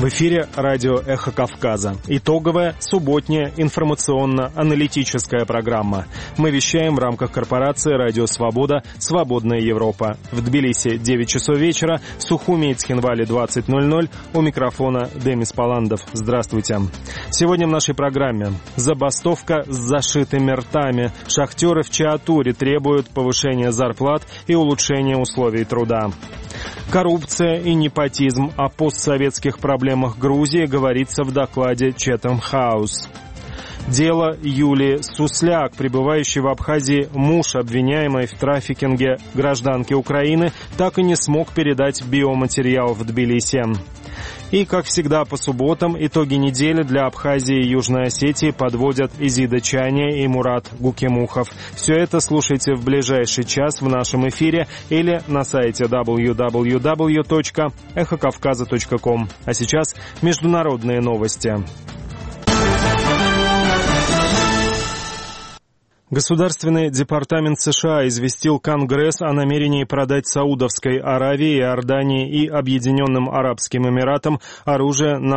В эфире радио «Эхо Кавказа». Итоговая субботняя информационно-аналитическая программа. Мы вещаем в рамках корпорации «Радио Свобода. Свободная Европа». В Тбилиси 9 часов вечера, в Сухуми и Цхинвале 20:00. У микрофона Демис Паландов. Здравствуйте. Сегодня в нашей программе забастовка с зашитыми ртами. Шахтеры в Чаатуре требуют повышения зарплат и улучшения условий труда. Коррупция и непотизм. О постсоветских проблемах Грузии говорится в докладе Chatham House. Дело Юлии Сусляк, пребывающей в Абхазии муж, обвиняемый в трафикинге гражданки Украины, так и не смог передать биоматериал в Тбилиси. И, как всегда, по субботам итоги недели для Абхазии и Южной Осетии подводят Изида Чаня и Мурат Гукемухов. Все это слушайте в ближайший час в нашем эфире или на сайте www.эхокавказа.ком. А сейчас международные новости. Государственный департамент США известил Конгресс о намерении продать Саудовской Аравии, Иордании и Объединенным Арабским Эмиратам оружие на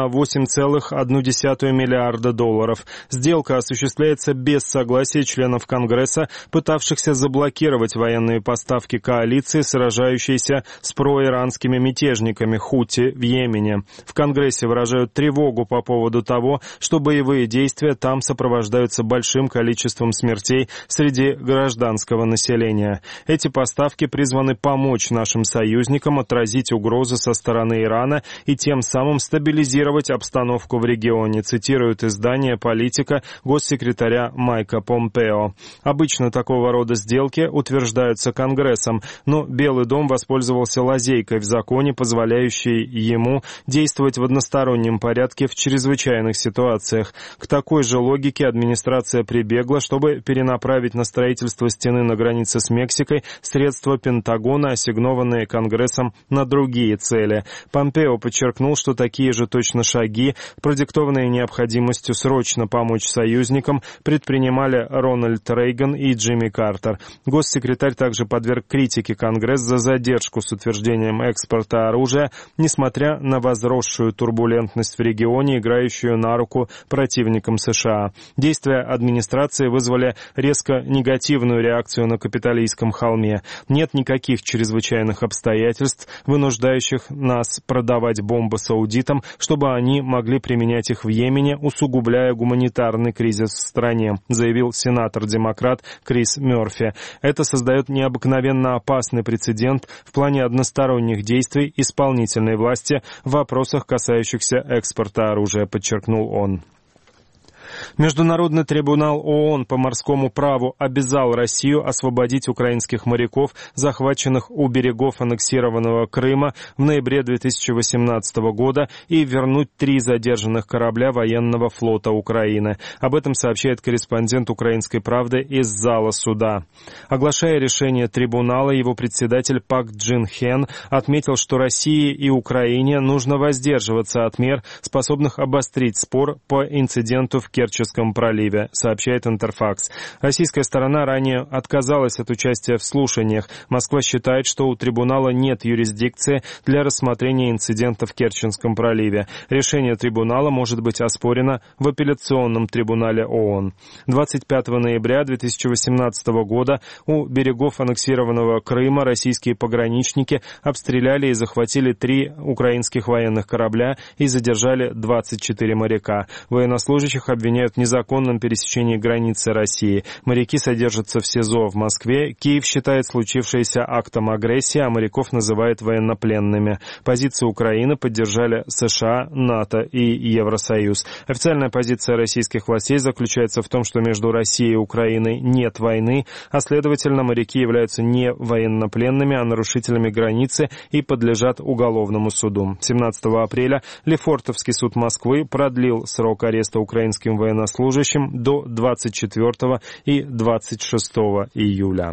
$8,1 миллиарда. Сделка осуществляется без согласия членов Конгресса, пытавшихся заблокировать военные поставки коалиции, сражающейся с проиранскими мятежниками Хути в Йемене. В Конгрессе выражают тревогу по поводу того, что боевые действия там сопровождаются большим количеством смертей среди гражданского населения. Эти поставки призваны помочь нашим союзникам отразить угрозы со стороны Ирана и тем самым стабилизировать обстановку в регионе, цитирует издание «Политика» госсекретаря Майка Помпео. Обычно такого рода сделки утверждаются Конгрессом, но Белый дом воспользовался лазейкой в законе, позволяющей ему действовать в одностороннем порядке в чрезвычайных ситуациях. К такой же логике администрация прибегла, чтобы перенаправить на строительство стены на границе с Мексикой средства Пентагона, ассигнованные Конгрессом на другие цели. Помпео подчеркнул, что такие же точно шаги, продиктованные необходимостью срочно помочь союзникам, предпринимали Рональд Рейган и Джимми Картер. Госсекретарь также подверг критике Конгресс за задержку с утверждением экспорта оружия, несмотря на возросшую турбулентность в регионе, играющую на руку противникам США. Действия администрации вызвали резко негативную реакцию на Капитолийском холме. Нет никаких чрезвычайных обстоятельств, вынуждающих нас продавать бомбы саудитам, чтобы они могли применять их в Йемене, усугубляя гуманитарный кризис в стране, заявил сенатор-демократ Крис Мёрфи. Это создает необыкновенно опасный прецедент в плане односторонних действий исполнительной власти в вопросах, касающихся экспорта оружия, подчеркнул он. Международный трибунал ООН по морскому праву обязал Россию освободить украинских моряков, захваченных у берегов аннексированного Крыма в ноябре 2018 года, и вернуть 3 задержанных корабля военного флота Украины. Об этом сообщает корреспондент «Украинской правды» из зала суда. Оглашая решение трибунала, его председатель Пак Джин Хен отметил, что России и Украине нужно воздерживаться от мер, способных обострить спор по инциденту в Керченском проливе, сообщает Интерфакс. Российская сторона ранее отказалась от участия в слушаниях. Москва считает, что у трибунала нет юрисдикции для рассмотрения инцидента в Керченском проливе. Решение трибунала может быть оспорено в апелляционном трибунале ООН. 25 ноября 2018 года у берегов аннексированного Крыма российские пограничники обстреляли и захватили 3 украинских военных корабля и задержали 24 моряка. Военнослужащих обвиняют в незаконном пересечении границы России. Моряки содержатся в СИЗО в Москве. Киев считает случившееся актом агрессии, а моряков называет военнопленными. Позицию Украины поддержали США, НАТО и Евросоюз. Официальная позиция российских властей заключается в том, что между Россией и Украиной нет войны, а следовательно, моряки являются не военнопленными, а нарушителями границы и подлежат уголовному суду. 17 апреля Лефортовский суд Москвы продлил срок ареста украинским военнослужащим до 24 и 26 июля.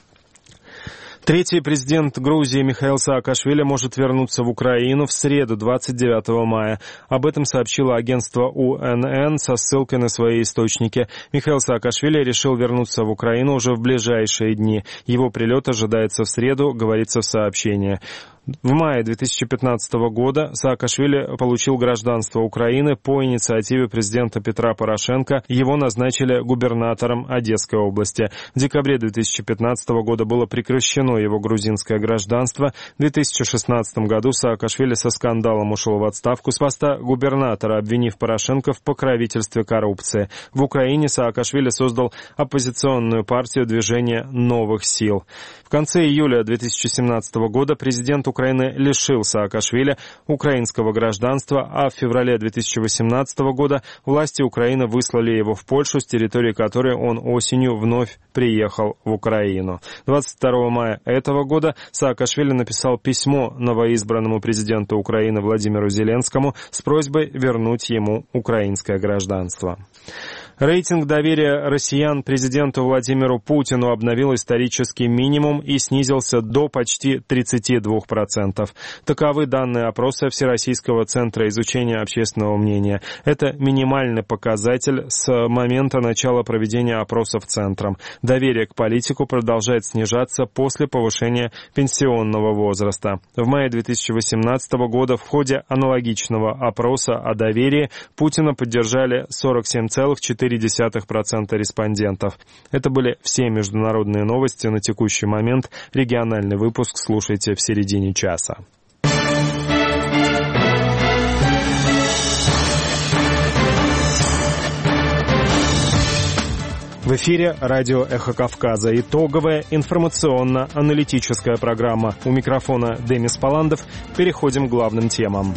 Третий президент Грузии Михаил Саакашвили может вернуться в Украину в среду, 29 мая. Об этом сообщило агентство УНН со ссылкой на свои источники. Михаил Саакашвили решил вернуться в Украину уже в ближайшие дни. Его прилет ожидается в среду, говорится в сообщении. В мае 2015 года Саакашвили получил гражданство Украины по инициативе президента Петра Порошенко. Его назначили губернатором Одесской области. В декабре 2015 года было прекращено его грузинское гражданство. В 2016 году Саакашвили со скандалом ушел в отставку с поста губернатора, обвинив Порошенко в покровительстве коррупции. В Украине Саакашвили создал оппозиционную партию «Движение новых сил». В конце июля 2017 года президент Украины лишил Саакашвили украинского гражданства, а в феврале 2018 года власти Украины выслали его в Польшу, с территории которой он осенью вновь приехал в Украину. 22 мая этого года Саакашвили написал письмо новоизбранному президенту Украины Владимиру Зеленскому с просьбой вернуть ему украинское гражданство. Рейтинг доверия россиян президенту Владимиру Путину обновил исторический минимум и снизился до почти 32%. Таковы данные опроса Всероссийского центра изучения общественного мнения. Это минимальный показатель с момента начала проведения опросов центром. Доверие к политику продолжает снижаться после повышения пенсионного возраста. В мае 2018 года в ходе аналогичного опроса о доверии Путина поддержали 47,4% респондентов. Это были все международные новости на текущий момент. Региональный выпуск слушайте в середине часа. В эфире радио «Эхо Кавказа». Итоговая информационно-аналитическая программа. У микрофона Демис Паландов. Переходим к главным темам.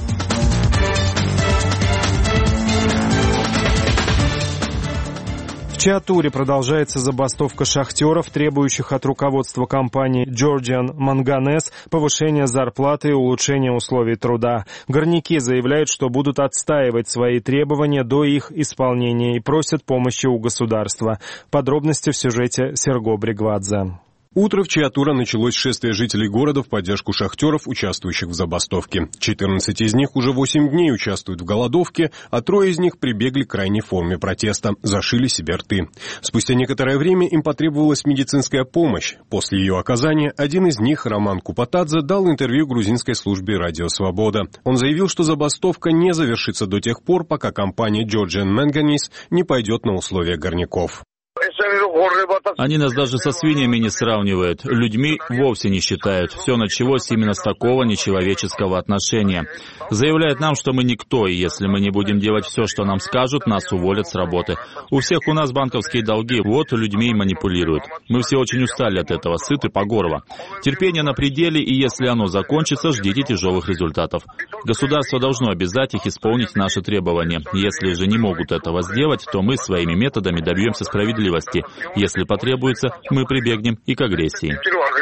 В Чиатуре продолжается забастовка шахтеров, требующих от руководства компании Georgian Manganese повышения зарплаты и улучшения условий труда. Горняки заявляют, что будут отстаивать свои требования до их исполнения и просят помощи у государства. Подробности в сюжете Серго Бригвадзе. Утро в Чиатура началось с шествия жителей города в поддержку шахтеров, участвующих в забастовке. 14 из них уже 8 дней участвуют в голодовке, а 3 из них прибегли к крайней форме протеста – зашили себе рты. Спустя некоторое время им потребовалась медицинская помощь. После ее оказания один из них, Роман Купатадзе, дал интервью грузинской службе «Радио Свобода». Он заявил, что забастовка не завершится до тех пор, пока компания Georgian Manganese не пойдет на условия горняков. Они нас даже со свиньями не сравнивают, людьми вовсе не считают. Все началось именно с такого нечеловеческого отношения. Заявляют нам, что мы никто, и если мы не будем делать все, что нам скажут, нас уволят с работы. У всех у нас банковские долги, вот людьми и манипулируют. Мы все очень устали от этого, сыты по горло. Терпение на пределе, и если оно закончится, ждите тяжелых результатов. Государство должно обязать их исполнить наши требования. Если же не могут этого сделать, то мы своими методами добьемся справедливости. Если потребуется, мы прибегнем и к агрессии.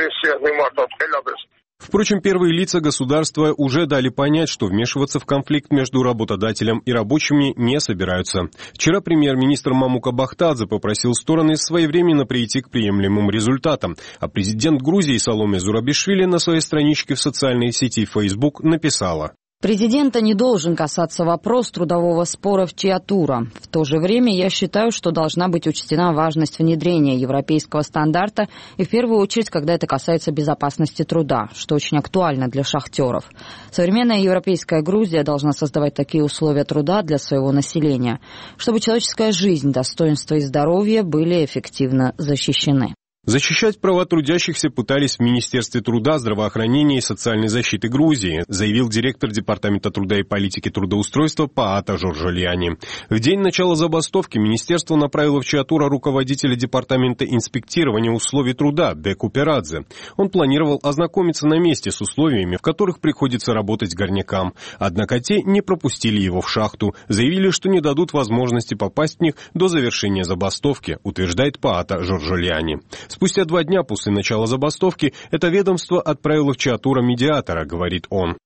Впрочем, первые лица государства уже дали понять, что вмешиваться в конфликт между работодателем и рабочими не собираются. Вчера премьер-министр Мамука Бахтадзе попросил стороны своевременно прийти к приемлемым результатам, а президент Грузии Саломе Зурабишвили на своей страничке в социальной сети Facebook написала: Президента не должен касаться вопрос трудового спора в Чиатура. В то же время я считаю, что должна быть учтена важность внедрения европейского стандарта, и в первую очередь, когда это касается безопасности труда, что очень актуально для шахтеров. Современная европейская Грузия должна создавать такие условия труда для своего населения, чтобы человеческая жизнь, достоинство и здоровье были эффективно защищены. Защищать права трудящихся пытались в Министерстве труда, здравоохранения и социальной защиты Грузии, заявил директор Департамента труда и политики трудоустройства Паата Жоржолиани. В день начала забастовки министерство направило в Чиатура руководителя Департамента инспектирования условий труда Деку Перадзе. Он планировал ознакомиться на месте с условиями, в которых приходится работать горнякам. Однако те не пропустили его в шахту, заявили, что не дадут возможности попасть в них до завершения забастовки, утверждает Паата Жоржолиани. Спустя 2 дня после начала забастовки это ведомство отправило в Чиатура медиатора, говорит он.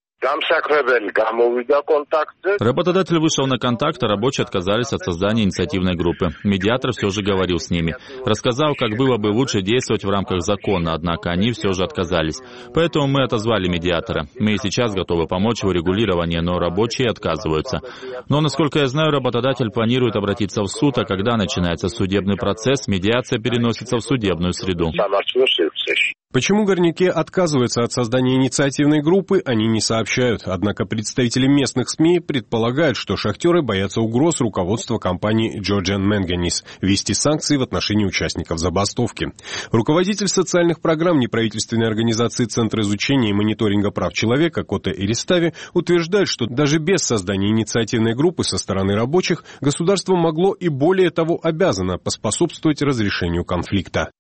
Работодатель вышел на контакт, а рабочие отказались от создания инициативной группы. Медиатор все же говорил с ними. Рассказал, как было бы лучше действовать в рамках закона, однако они все же отказались. Поэтому мы отозвали медиатора. Мы и сейчас готовы помочь в урегулировании, но рабочие отказываются. Но, насколько я знаю, работодатель планирует обратиться в суд, а когда начинается судебный процесс, медиация переносится в судебную среду. Почему горняки отказываются от создания инициативной группы, они не сообщают. Однако представители местных СМИ предполагают, что шахтеры боятся угроз руководства компании Georgian Manganese ввести санкции в отношении участников забастовки. Руководитель социальных программ неправительственной организации Центра изучения и мониторинга прав человека Коте Иристави утверждает, что даже без создания инициативной группы со стороны рабочих государство могло и более того обязано поспособствовать разрешению конфликта.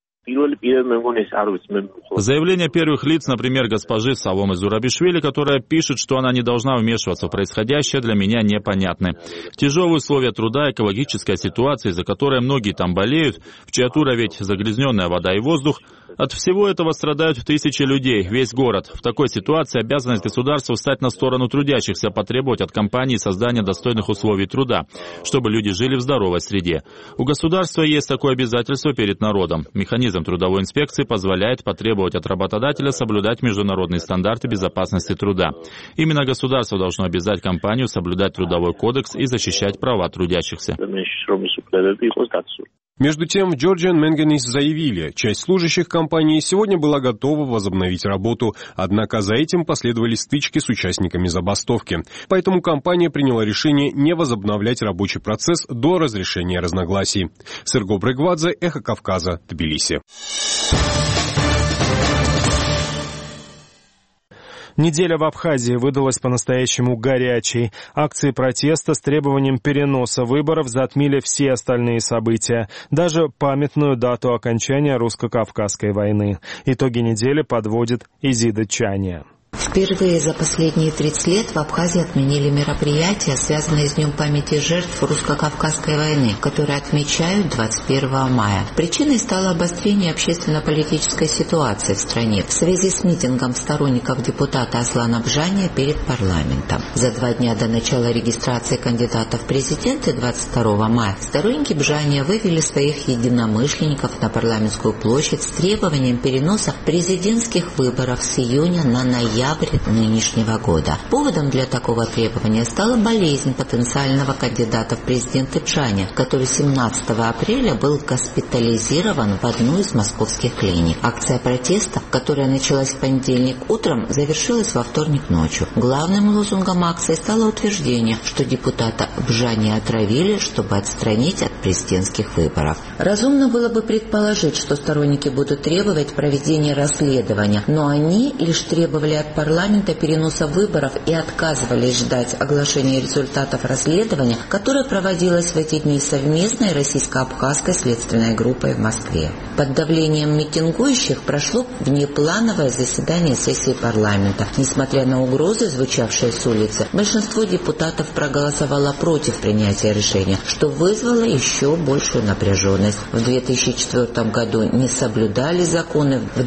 Заявление первых лиц, например, госпожи Саломы Зурабишвили, которая пишет, что она не должна вмешиваться в происходящее, для меня непонятны. Тяжелые условия труда, экологическая ситуация, из-за которой многие там болеют, в Чиатура ведь загрязненная вода и воздух. От всего этого страдают тысячи людей, весь город. В такой ситуации обязанность государства встать на сторону трудящихся, потребовать от компании создания достойных условий труда, чтобы люди жили в здоровой среде. У государства есть такое обязательство перед народом. Механизм трудовой инспекции позволяет потребовать от работодателя соблюдать международные стандарты безопасности труда. Именно государство должно обязать компанию соблюдать трудовой кодекс и защищать права трудящихся. Между тем, в Georgian Manganese заявили, часть служащих компании сегодня была готова возобновить работу, однако за этим последовали стычки с участниками забастовки. Поэтому компания приняла решение не возобновлять рабочий процесс до разрешения разногласий. Серго Брегвадзе, Эхо Кавказа, Тбилиси. Неделя в Абхазии выдалась по-настоящему горячей. Акции протеста с требованием переноса выборов затмили все остальные события, даже памятную дату окончания русско-кавказской войны. Итоги недели подводит Изида Чания. Впервые за последние 30 лет в Абхазии отменили мероприятия, связанные с Днем памяти жертв русско-кавказской войны, которые отмечают 21 мая. Причиной стало обострение общественно-политической ситуации в стране в связи с митингом сторонников депутата Аслана Бжания перед парламентом. За 2 дня до начала регистрации кандидатов в президенты 22 мая сторонники Бжания вывели своих единомышленников на парламентскую площадь с требованием переноса президентских выборов с июня на ноябрь нынешнего года. Поводом для такого требования стала болезнь потенциального кандидата в президенты Бжания, который 17 апреля был госпитализирован в одну из московских клиник. Акция протеста, которая началась в понедельник утром, завершилась во вторник ночью. Главным лозунгом акции стало утверждение, что депутата Бжания отравили, чтобы отстранить от президентских выборов. Разумно было бы предположить, что сторонники будут требовать проведения расследования, но они лишь требовали от парламента переноса выборов и отказывались ждать оглашения результатов расследования, которое проводилось в эти дни совместной российско-абхазской следственной группой в Москве. Под давлением митингующих прошло внеплановое заседание сессии парламента. Несмотря на угрозы, звучавшие с улицы, большинство депутатов проголосовало против принятия решения, что вызвало еще большую напряженность. В 2004 году не соблюдали законы, в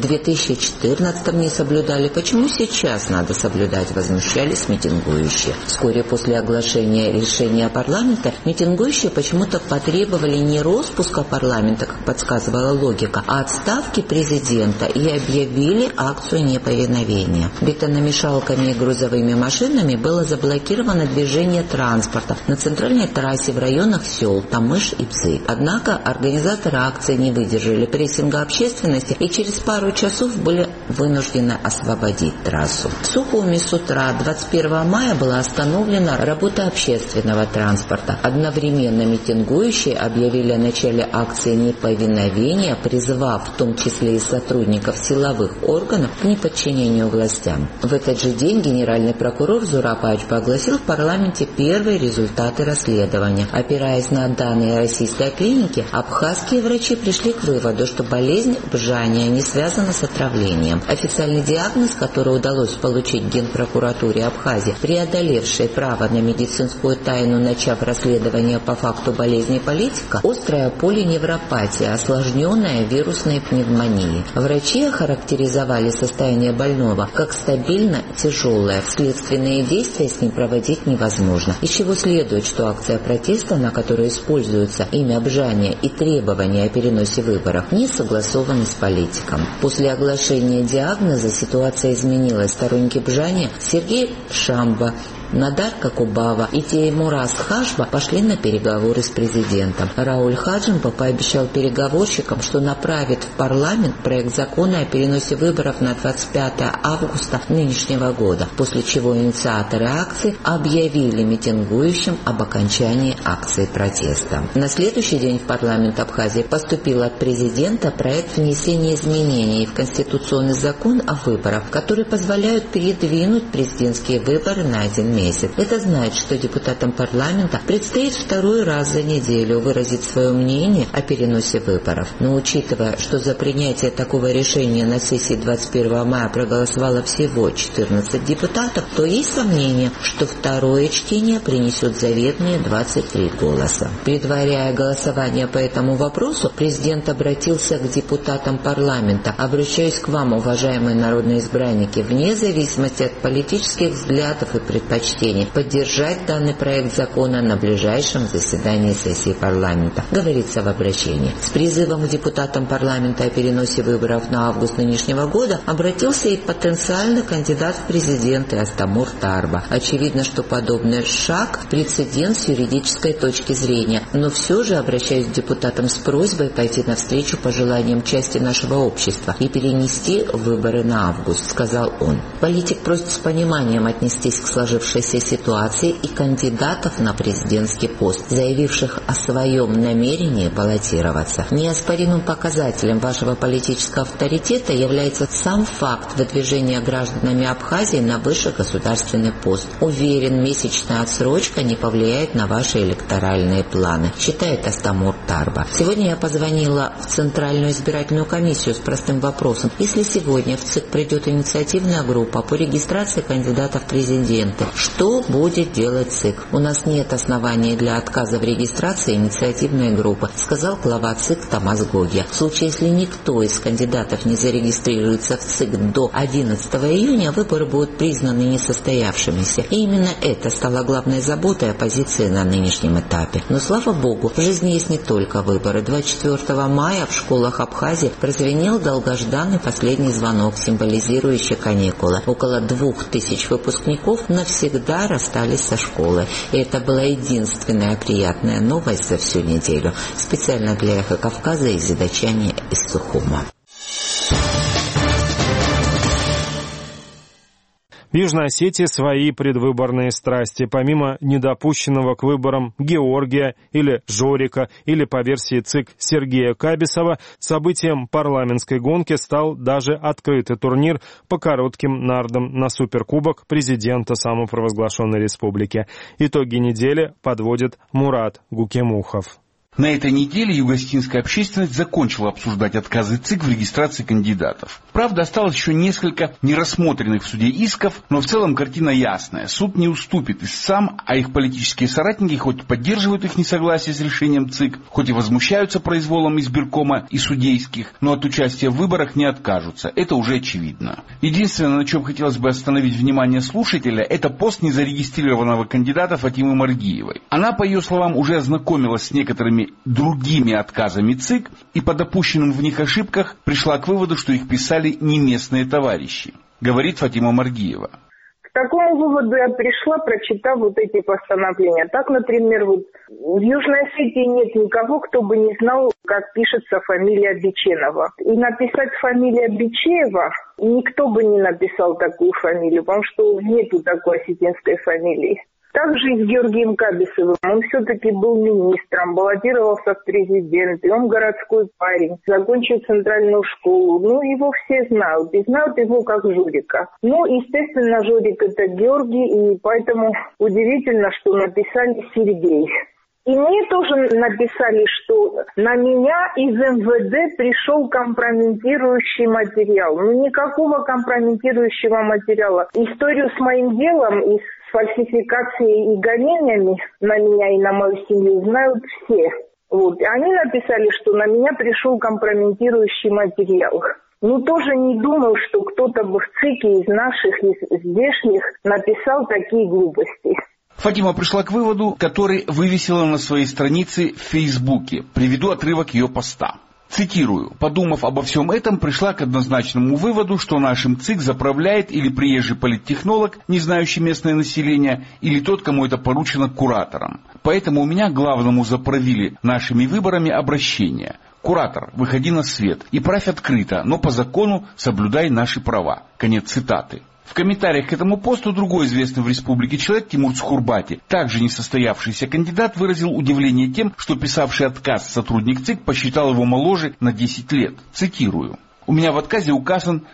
2014 не соблюдали. Почему сейчас надо соблюдать, возмущались митингующие. Вскоре после оглашения решения парламента митингующие почему-то потребовали не распуска парламента, как подсказывала логика, а отставки президента и объявили акцию неповиновения. Бетономешалками и грузовыми машинами было заблокировано движение транспорта на центральной трассе в районах сел Тамыш и Бзы. Однако организаторы акции не выдержали прессинга общественности и через пару часов были вынуждены освободить трассу. В Сухуми с утра 21 мая была остановлена работа общественного транспорта. Одновременно митингующие объявили о начале акции неповиновения, призывав в том числе и сотрудников силовых органов к неподчинению властям. В этот же день генеральный прокурор Зураб Ачба огласил в парламенте первые результаты расследования. Опираясь на данные российской клиники, абхазские врачи пришли к выводу, что болезнь Бжания не связана с отравлением. Официальный диагноз, который удалось получить Генпрокуратуре Абхазии, преодолевшей право на медицинскую тайну, начав расследование по факту болезни политика, острая полиневропатия, осложненная вирусной пневмонией. Врачи охарактеризовали состояние больного как стабильно тяжелое. Следственные действия с ним проводить невозможно, из чего следует, что акция протеста, на которой используется имя Бжания и требования о переносе выборов, не согласованы с политиком. После оглашения диагноза ситуация изменилась. Сторонники Бжания Сергей Шамба Надар Какубава и Теймураз Хашба пошли на переговоры с президентом. Рауль Хаджимба пообещал переговорщикам, что направит в парламент проект закона о переносе выборов на 25 августа нынешнего года, после чего инициаторы акции объявили митингующим об окончании акции протеста. На следующий день в парламент Абхазии поступил от президента проект внесения изменений в конституционный закон о выборах, который позволяют передвинуть президентские выборы на 1 месяц. Это значит, что депутатам парламента предстоит второй раз за неделю выразить свое мнение о переносе выборов. Но учитывая, что за принятие такого решения на сессии 21 мая проголосовало всего 14 депутатов, то есть сомнение, что второе чтение принесет заветные 23 голоса. Предваряя голосование по этому вопросу, президент обратился к депутатам парламента. Обращаюсь к вам, уважаемые народные избранники, вне зависимости от политических взглядов и предпочтений, поддержать данный проект закона на ближайшем заседании сессии парламента, говорится в обращении. С призывом к депутатам парламента о переносе выборов на август нынешнего года обратился и потенциальный кандидат в президенты Астамур Тарба. Очевидно, что подобный шаг – прецедент с юридической точки зрения, но все же обращаюсь к депутатам с просьбой пойти навстречу пожеланиям части нашего общества и перенести выборы на август, сказал он. Политик просит с пониманием отнестись к сложившейся ситуации и кандидатов на президентский пост, заявивших о своем намерении баллотироваться. Неоспоримым показателем вашего политического авторитета является сам факт выдвижения гражданами Абхазии на высший государственный пост. Уверен, месячная отсрочка не повлияет на ваши электоральные планы, считает Астамур Тарба. Сегодня я позвонила в Центральную избирательную комиссию с простым вопросом. Если сегодня в ЦИК придет инициативная группа по регистрации кандидатов в президенты, что будет делать ЦИК? У нас нет оснований для отказа в регистрации инициативной группы, сказал глава ЦИК Томас Гогия. В случае, если никто из кандидатов не зарегистрируется в ЦИК до 11 июня, выборы будут признаны несостоявшимися. И именно это стало главной заботой оппозиции на нынешнем этапе. Но, слава богу, в жизни есть не только выборы. 24 мая в школах Абхазии прозвенел долгожданный последний звонок, символизирующий каникулы. Около 2000 выпускников навсегда расстались со школы. И это была единственная приятная новость за всю неделю. Специально для «Эхо Кавказа» и задачане из Сухума. В Южной Осетии свои предвыборные страсти. Помимо недопущенного к выборам Георгия или Жорика, или по версии ЦИК Сергея Кабисова, событием парламентской гонки стал даже открытый турнир по коротким нардам на суперкубок президента самопровозглашенной республики. Итоги недели подводит Мурат Гукемухов. На этой неделе юго-осетинская общественность закончила обсуждать отказы ЦИК в регистрации кандидатов. Правда, осталось еще несколько нерассмотренных в суде исков, но в целом картина ясная. Суд не уступит истцам, а их политические соратники хоть поддерживают их несогласие с решением ЦИК, хоть и возмущаются произволом избиркома и судейских, но от участия в выборах не откажутся. Это уже очевидно. Единственное, на чем хотелось бы остановить внимание слушателя, это пост незарегистрированного кандидата Фатимы Маргиевой. Она, по ее словам, уже ознакомилась с некоторыми другими отказами ЦИК и по допущенным в них ошибках пришла к выводу, что их писали не местные товарищи, говорит Фатима Маргиева. К такому выводу я пришла, прочитав вот эти постановления. Так, например, вот в Южной Осетии нет никого, кто бы не знал, как пишется фамилия Биченова. И написать фамилия Бичеева никто бы не написал такую фамилию, потому что нету такой осетинской фамилии. Также и с Георгием Кабисовым. Он все-таки был министром, баллотировался в президенты, он городской парень, закончил центральную школу. Ну, его все знают, и знают его как Жорика. Ну, естественно, Жорик это Георгий, и поэтому удивительно, что написали Сергей. И мне тоже написали, что на меня из МВД пришел компрометирующий материал. Ну, никакого компрометирующего материала. Историю с моим делом и с фальсификацией и гонениями на меня и на мою семью знают все. Вот. И они написали, что на меня пришел компрометирующий материал. Ну, тоже не думал, что кто-то бы в ЦИКе из наших, из здешних написал такие глупости. Фатима пришла к выводу, который вывесила на своей странице в Фейсбуке. Приведу отрывок ее поста. Цитирую: «Подумав обо всем этом, пришла к однозначному выводу, что нашим ЦИК заправляет или приезжий политтехнолог, не знающий местное население, или тот, кому это поручено куратором. Поэтому у меня к главному заправили нашими выборами обращение. Куратор, выходи на свет и правь открыто, но по закону соблюдай наши права». Конец цитаты. В комментариях к этому посту другой известный в республике человек, Тимур Цхурбати, также несостоявшийся кандидат, выразил удивление тем, что писавший отказ сотрудник ЦИК посчитал его моложе на 10 лет. Цитирую: «У меня в отказе указан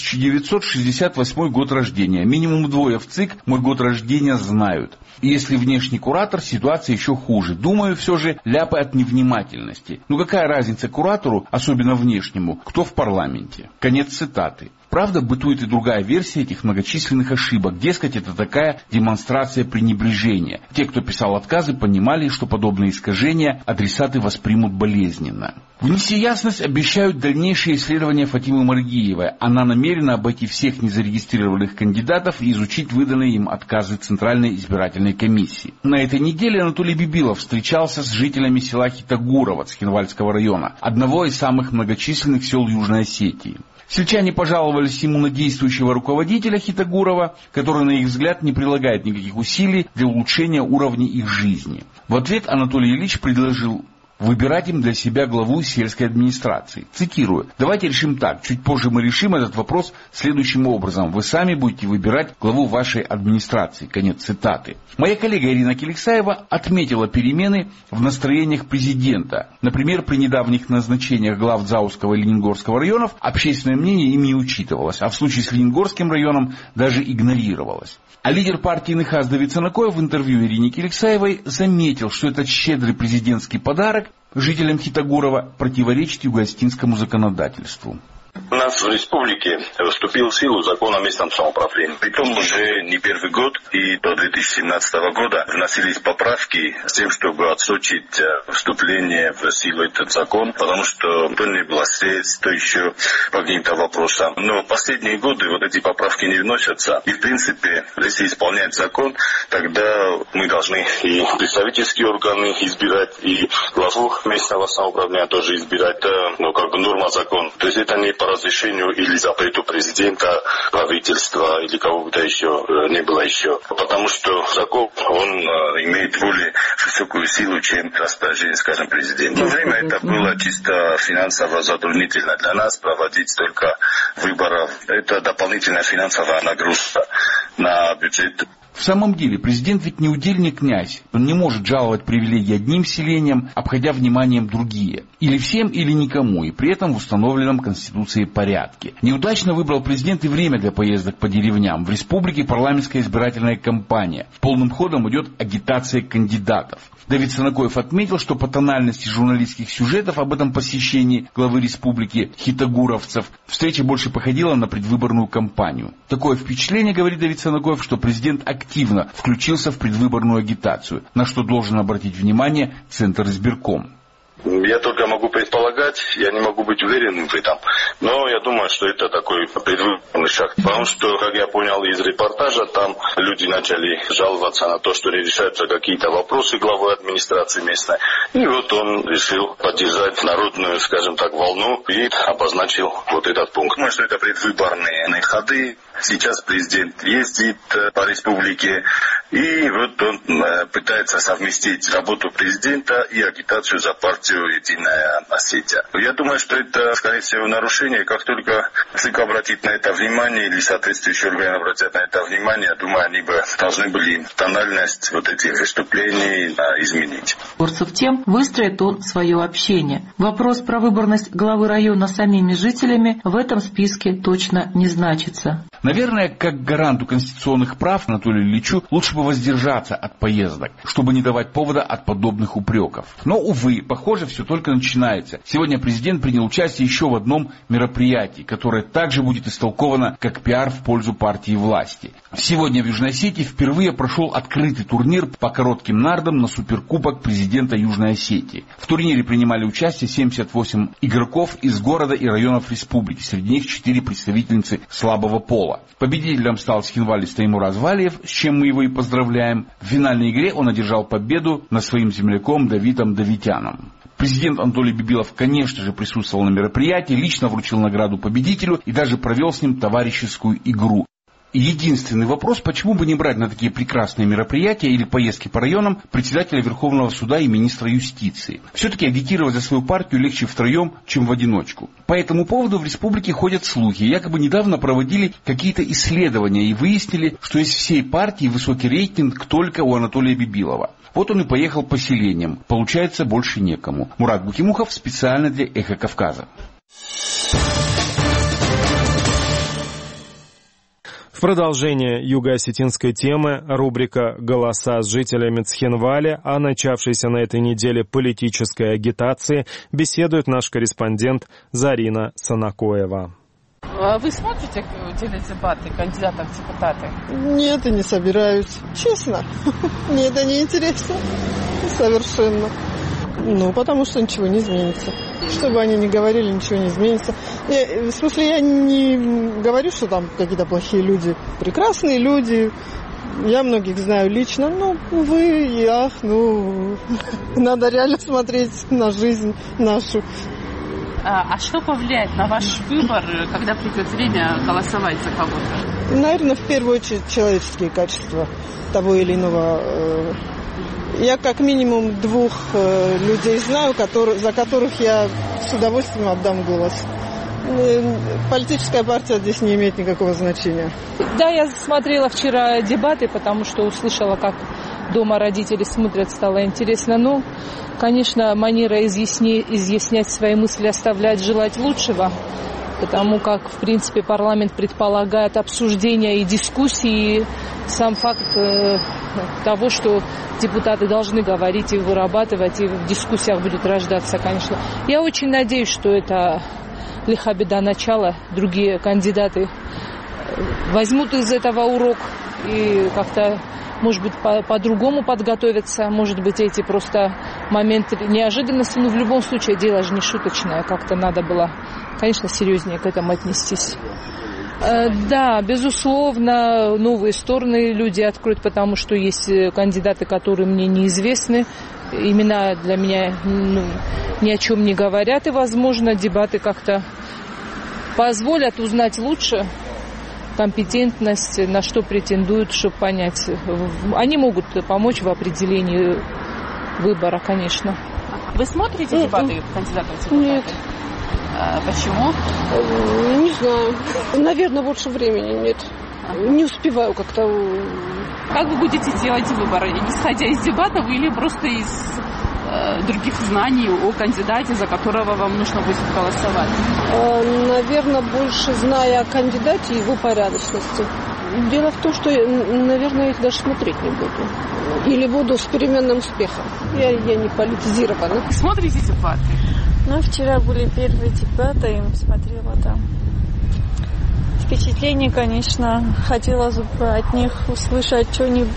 1968 год рождения. Минимум двое в ЦИК мой год рождения знают. И если внешний куратор, ситуация еще хуже. Думаю, все же ляпы от невнимательности. Ну какая разница куратору, особенно внешнему, кто в парламенте?» Конец цитаты. Правда, бытует и другая версия этих многочисленных ошибок. Дескать, это такая демонстрация пренебрежения. Те, кто писал отказы, понимали, что подобные искажения адресаты воспримут болезненно. Внести ясность обещают дальнейшие исследования Фатимы Маргиевой. Она намерена обойти всех незарегистрированных кандидатов и изучить выданные им отказы Центральной избирательной комиссии. На этой неделе Анатолий Бибилов встречался с жителями села Хитагурово Цхинвальского района, одного из самых многочисленных сел Южной Осетии. Сельчане пожаловались ему на действующего руководителя Хитагурова, который, на их взгляд, не прилагает никаких усилий для улучшения уровня их жизни. В ответ Анатолий Ильич предложил выбирать им для себя главу сельской администрации. Цитирую: «Давайте решим так. Чуть позже мы решим этот вопрос следующим образом. Вы сами будете выбирать главу вашей администрации». Конец цитаты. Моя коллега Ирина Келексаева отметила перемены в настроениях президента. Например, при недавних назначениях глав Заузского и Лениногорского районов общественное мнение ими не учитывалось, а в случае с Лениногорским районом даже игнорировалось. А лидер партии НХАС Давид Санакоев в интервью Ирине Келексаевой заметил, что этот щедрый президентский подарок жителям Хитагурова противоречит юго-осетинскому законодательству. У нас в республике вступил в силу закон о местном самоуправлении. Притом уже не первый год, и до 2017 года вносились поправки с тем, чтобы отсрочить вступление в силу этот закон, потому что то не было средств, то еще по каким-то вопросам. Но в последние годы вот эти поправки не вносятся. И в принципе, если исполнять закон, тогда мы должны и представительские органы избирать, и главу местного самоуправления тоже избирать. Это, как бы норма закона. То есть это не по разрешению или запрету президента, правительства или кого-то еще не было еще. Потому что закон, он имеет более высокую силу, чем распоряжение, скажем, президента. В то время это было чисто финансово затруднительно для нас проводить столько выборов. Это дополнительная финансовая нагрузка на бюджет. В самом деле, президент ведь не удельный князь. Он не может жаловать привилегии одним селениям, обходя вниманием другие. Или всем, или никому, и при этом в установленном Конституцией порядке. Неудачно выбрал президент и время для поездок по деревням. В республике парламентская избирательная кампания. Полным ходом идет агитация кандидатов. Давид Санакоев отметил, что по тональности журналистских сюжетов об этом посещении главы республики хитагуровцев встреча больше походила на предвыборную кампанию. Такое впечатление, говорит Давид Санакоев, что президент активно включился в предвыборную агитацию, на что должен обратить внимание Центр избирком. Я только могу предполагать, я не могу быть уверенным в этом. Но я думаю, что это такой предвыборный шаг. Потому что, как я понял из репортажа, там люди начали жаловаться на то, что не решаются какие-то вопросы главы администрации местной. И вот он решил поддержать народную, скажем так, волну и обозначил вот этот пункт. Думаю, что это предвыборные ходы. Сейчас президент ездит по республике, и вот он пытается совместить работу президента и агитацию за партию «Единая Осетия». Я думаю, что это, скорее всего, нарушение. Как только ЦИК обратит на это внимание или соответствующие органы обратят на это внимание, я думаю, они бы должны были тональность вот этих выступлений изменить. Борцев тем выстроит он свое общение. Вопрос про выборность главы района самими жителями в этом списке точно не значится. Наверное, как гаранту конституционных прав Анатолию Ильичу лучше бы воздержаться от поездок, чтобы не давать повода от подобных упреков. Но, увы, похоже, все только начинается. Сегодня президент принял участие еще в одном мероприятии, которое также будет истолковано как пиар в пользу партии власти. Сегодня в Южной Осетии впервые прошел открытый турнир по коротким нардам на суперкубок президента Южной Осетии. В турнире принимали участие 78 игроков из города и районов республики. Среди них 4 представительницы слабого пола. Победителем стал цхинвалец Таймураз Валиев, с чем мы его и поздравляем. В финальной игре он одержал победу над своим земляком Давидом Давитяном. Президент Анатолий Бибилов, конечно же, присутствовал на мероприятии, лично вручил награду победителю и даже провел с ним товарищескую игру. Единственный вопрос, почему бы не брать на такие прекрасные мероприятия или поездки по районам председателя Верховного суда и министра юстиции. Все-таки агитировать за свою партию легче втроем, чем в одиночку. По этому поводу в республике ходят слухи. Якобы недавно проводили какие-то исследования и выяснили, что из всей партии высокий рейтинг только у Анатолия Бибилова. Вот он и поехал по селениям. Получается, больше некому. Мурат Букимухов специально для «Эхо Кавказа». В продолжение юго-осетинской темы рубрика «Голоса с жителями Цхинвали» о начавшейся на этой неделе политической агитации беседует наш корреспондент Зарина Санакоева. Вы смотрите теледебаты кандидатов в депутаты? Нет, и не собираюсь. Честно. Мне это не интересно. Совершенно. Потому что ничего не изменится. Что бы они ни говорили, ничего не изменится. Я не говорю, что там какие-то плохие люди. Прекрасные люди. Я многих знаю лично. Увы и ах, надо реально смотреть на жизнь нашу. А что повлияет на ваш выбор, когда придет время голосовать за кого-то? Наверное, в первую очередь человеческие качества того или иного. Я как минимум 2 людей знаю, за которых я с удовольствием отдам голос. Политическая партия здесь не имеет никакого значения. Да, я смотрела вчера дебаты, потому что услышала, как дома родители смотрят, стало интересно. Конечно, манера изъяснять свои мысли оставляет желать лучшего, потому как, в принципе, парламент предполагает обсуждение и дискуссии, сам факт того, что депутаты должны говорить и вырабатывать, и в дискуссиях будет рождаться, конечно. Я очень надеюсь, что это лиха беда начала, другие кандидаты возьмут из этого урок и как-то, может быть, по-другому подготовиться, может быть, эти просто моменты неожиданности, но в любом случае дело же не шуточное, как-то надо было, конечно, серьезнее к этому отнестись. Да, безусловно, новые стороны люди откроют, потому что есть кандидаты, которые мне неизвестны, имена для меня ни о чем не говорят, и, возможно, дебаты как-то позволят узнать лучше компетентность, на что претендуют, чтобы понять. Они могут помочь в определении выбора, конечно. Вы смотрите дебаты кандидатов в депутаты? Нет. Почему? Не знаю. Наверное, больше времени нет. Не успеваю как-то. Как вы будете делать выбор? Исходя из дебатов или просто из других знаний о кандидате, за которого вам нужно будет голосовать? Наверное, больше зная о кандидате и его порядочности. Дело в том, что, наверное, их даже смотреть не буду. Или буду с переменным успехом. Я не политизирована. Смотрите дебаты? Вчера были первые дебаты, и смотрела там. Впечатление, конечно, хотелось бы от них услышать что-нибудь,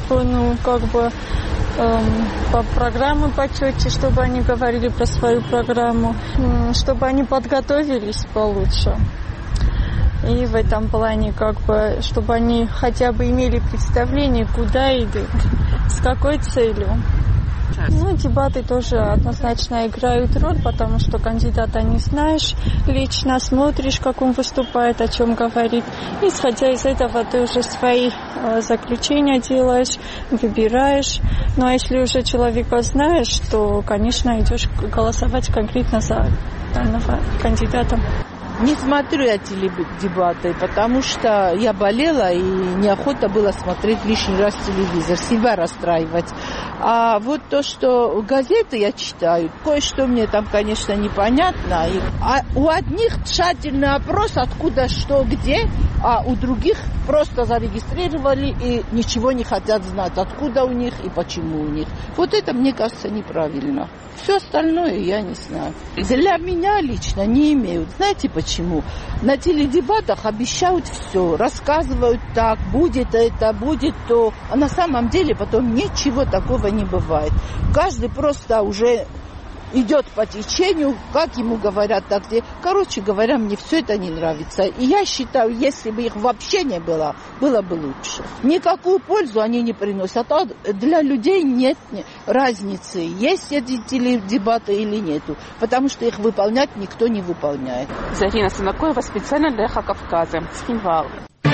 по программе почетче, чтобы они говорили про свою программу, чтобы они подготовились получше. И в этом плане, чтобы они хотя бы имели представление, куда идут, с какой целью. Дебаты тоже однозначно играют роль, потому что кандидата не знаешь, лично смотришь, как он выступает, о чем говорит. Исходя из этого, ты уже свои заключения делаешь, выбираешь. А если уже человека знаешь, то, конечно, идешь голосовать конкретно за данного кандидата. Не смотрю я теледебаты, потому что я болела и неохота было смотреть лишний раз телевизор, себя расстраивать. А вот то, что газеты я читаю, кое-что мне там, конечно, непонятно. У одних тщательный опрос, откуда, что, где, а у других просто зарегистрировали и ничего не хотят знать, откуда у них и почему у них. Вот это, мне кажется, неправильно. Все остальное я не знаю. Для меня лично не имеют. Знаете почему? На теледебатах обещают все, рассказывают так, будет это, будет то. А на самом деле потом ничего такого не бывает. Каждый просто уже идет по течению, как ему говорят, так где. Короче говоря, мне все это не нравится. И я считаю, если бы их вообще не было, было бы лучше. Никакую пользу они не приносят. А для людей нет разницы, есть эти теледебаты или нету. Потому что их выполнять никто не выполняет. Зарина Санакоева, специально для «Эхо Кавказа». Снимал.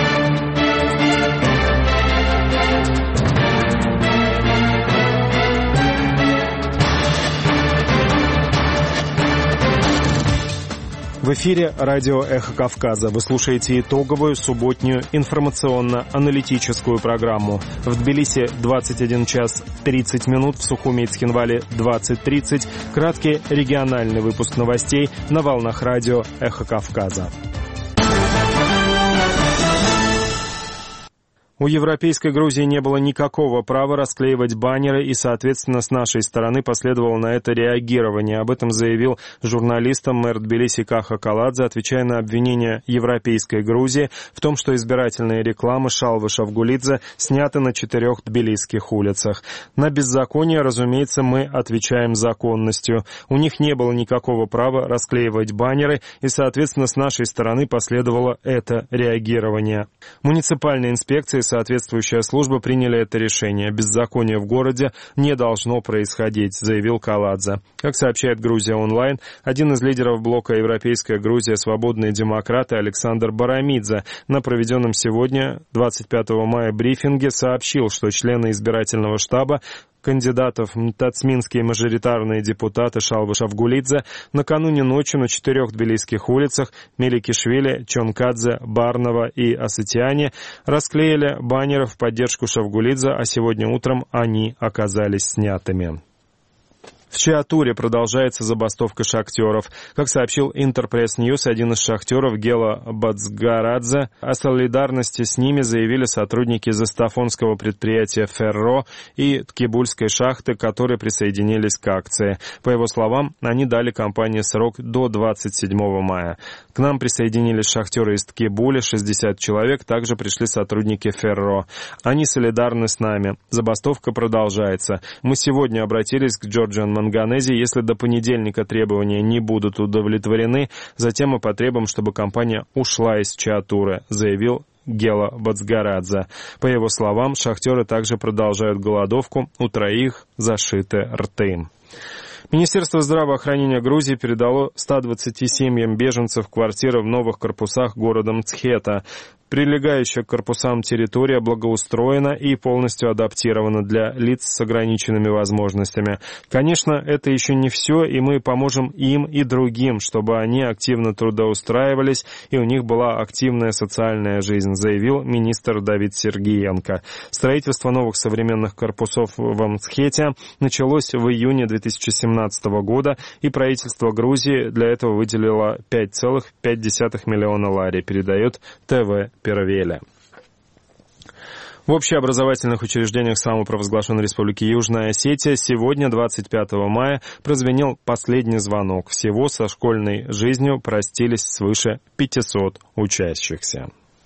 В эфире радио «Эхо Кавказа». Вы слушаете итоговую субботнюю информационно-аналитическую программу. В Тбилиси 21 час 30 минут, в Сухуми и Цхинвале 20:30. Краткий региональный выпуск новостей на волнах радио «Эхо Кавказа». У Европейской Грузии не было никакого права расклеивать баннеры, и, соответственно, с нашей стороны последовало на это реагирование. Об этом заявил журналистам мэр Тбилиси Каха Каладзе, отвечая на обвинения Европейской Грузии в том, что избирательные рекламы Шалвы Шавгулидзе сняты на 4 тбилисских улицах. На беззаконие, разумеется, мы отвечаем законностью. У них не было никакого права расклеивать баннеры, и, соответственно, с нашей стороны последовало это реагирование. Муниципальная инспекция и соответствующая служба приняли это решение. Беззаконие в городе не должно происходить, заявил Каладзе. Как сообщает Грузия онлайн, один из лидеров блока «Европейская Грузия. Свободные демократы» Александр Барамидзе на проведенном сегодня, 25 мая, брифинге сообщил, что члены избирательного штаба кандидатов тацминские мажоритарные депутаты Шалвы Шавгулидзе накануне ночью на 4 тбилисских улицах Меликишвили, Чонкадзе, Барнова и Асатиане расклеили баннеры в поддержку Шавгулидзе, а сегодня утром они оказались снятыми. В Чиатуре продолжается забастовка шахтеров. Как сообщил Интерпресс Ньюс, один из шахтеров, Гела Бацгарадзе, о солидарности с ними заявили сотрудники застафонского предприятия «Ферро» и Ткибульской шахты, которые присоединились к акции. По его словам, они дали компании срок до 27 мая. К нам присоединились шахтеры из Ткибули, 60 человек, также пришли сотрудники «Ферро». Они солидарны с нами. Забастовка продолжается. Мы сегодня обратились к Джорджиан Манганези. Если до понедельника требования не будут удовлетворены, затем мы потребуем, чтобы компания ушла из Чиатуры, заявил Гела Бацгарадзе. По его словам, шахтеры также продолжают голодовку, у 3 зашиты рты. Министерство здравоохранения Грузии передало 120 семьям беженцев квартиры в новых корпусах города Мцхета. Прилегающая к корпусам территория благоустроена и полностью адаптирована для лиц с ограниченными возможностями. Конечно, это еще не все, и мы поможем им и другим, чтобы они активно трудоустраивались, и у них была активная социальная жизнь, заявил министр Давид Сергиенко. Строительство новых современных корпусов в Мцхете началось в июне 2017 года, и правительство Грузии для этого выделило 5,5 миллиона лари, передает ТВ Первеля. В общеобразовательных учреждениях самопровозглашенной Республики Южная Осетия сегодня, 25 мая, прозвенел последний звонок. Всего со школьной жизнью простились свыше 500 учащихся.